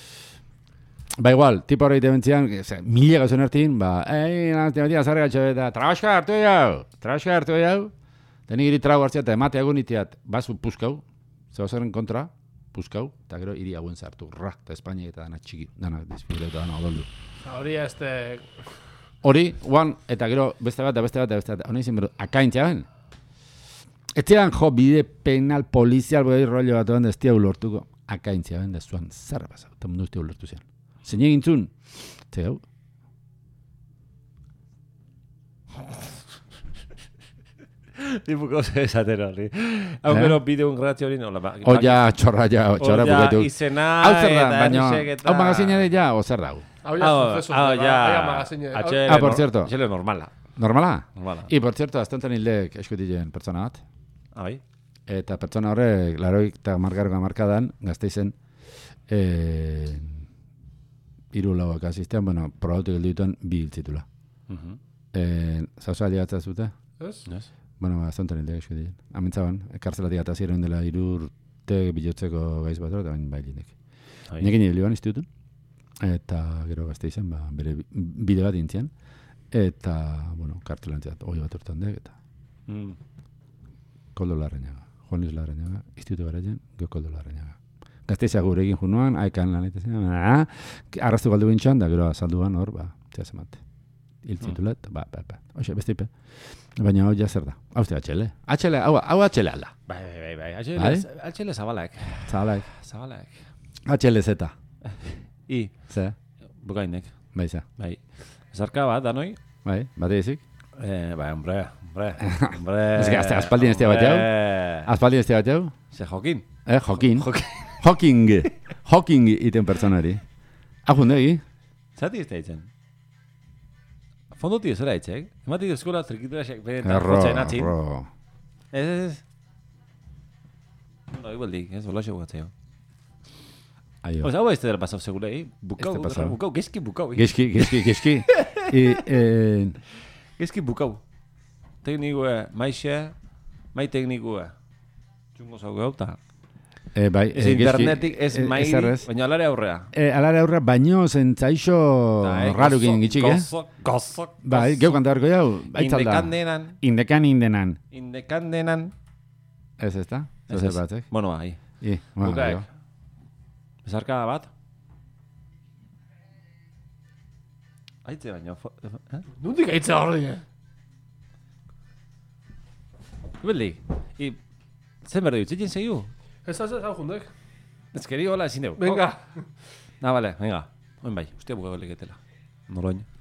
Ba igual, tipo hori tebentzian, mila gauzen hartin, ba, ei, nazte batia zarri gatxo eta trabaska hartu jau, trabaska hartu jau, eta nik iri trago hartzea eta emate agun itiat, bazu puskau, zeu zerren kontra, puskau, eta gero iri hauen zartu, ra, eta Espainia eta dana txiki, dana disfile eta dana odoldu. Hori este... Hori, guan, eta gero beste bat, eta beste bat, eta beste bat, honi izin beru, akaintzea ben. Etxean jo, bide penal, polizial, boi rollo bat oan, ez tia ulortuko, akaintzea ben, da zuan zarra pasau, eta mundu ez tia ulortu zian. Zein egintzun? Ze hau? Tipo cosa esaten hori. Hau Eh? gero bideun grazio hori nola. Ba, Oia, txorra ja, txorra Oia, bukaitu. izena, Hau zer da, eta baina, errisek eta... hau magazina de ja, o zer da hau? Hau ja, Hau, suceso. hau, ja, Hau ja magazine. Hau- H L Ah, por nor- cierto. H L normala. Normala? Normala. I, por cierto, aztontan hildek eskutilen pertsona bat, Ah, bai? eta pertsona horrek, laroik eta margarroga markadan, gazteizen, eh, iru lauak asistean, bueno, probautu geldu dituen bi hiltzitula. Mhm. Eh, Zauza aliatza zute? Ez? Yes. Bueno, aztontan hildek eskutilen. Amintzaban, kartzelatik eta ziren dela irur te bilotzeko gaiz bat eta bain bailinek. Bai. Nekin ibili ban institutun, eta gero gazte izan, ba, bere bi- bide bat intzian, eta, bueno, kartelantzat, hoi bat hortan dek, eta Mm. Koldo Larrañaga. Juan Luis Larrañaga, instituto garaien, go Koldo Larrañaga. Gazteiza gurekin junuan, haikan lan eta zen, ah, arrastu galdu bintxan, da gero azaldu ban hor, ba, txea zemate. Hil zitulet, ba, ba, ba. Oxe, beste ipe. Baina hau ja zer da. Hau ze atxele. Atxele, hau, hau atxele alda. Bai, bai, bai, bai. Bai? Atxele, atxele zabalak. Zabalaik. Zabalak. Atxele zeta. I, Ze, bukainek. bai za. Bai. Zarka bat, danoi? Bai, bate ezik. Eh, bai, hombre, hombre, hombre. Ez que azte aspaldien ez bat jau? Aspaldien ez bat jau? Ze jokin. Eh, Jokin. Jokin. Hawking. Hawking iten personari. Ajundegi. Zati ez da itzen? Fondo tio zera itzek? Emati eskola trikitura xek, benetan Erro, jotzaen atzin. erro. Ez, ez, ez. No, igualdik, ez, hola xo gatzeo. Aio. Oza, hau ez dela pasau segurei. Bukau, Ez da pasau. bukau, geski bukau. Geski, geski, geski. I, eh, Geski bukau. Teknikue, maixe, mai teknikue. Txungo zau gauta. eh, bai, Ez eh, geski- internetik, ez eh, mairi, errez. baina alare aurrea. Eh, alare aurra, baino zentzaixo Da, eh, rarukin gozo, gitxik, eh? Gozo, gozo, Bai, geu kantarko jau, baitzalda. Indekandenan, Indekan indenan. indekandenan. Ez ez da? Ez, Zer ez. batzek? Bueno, bai. I, bueno, Bukaek. jo. Bezarkada bat. Aitze baina, fo- eh? Nundik aitza horri, eh? Ibeldik. I, zen berdu, zitzen zeigu? Ez da, ez da, jundek. Ez keri hola ezin dugu. Venga. Ah, vale, venga. Oin bai, ustia buka leketela. Noroin.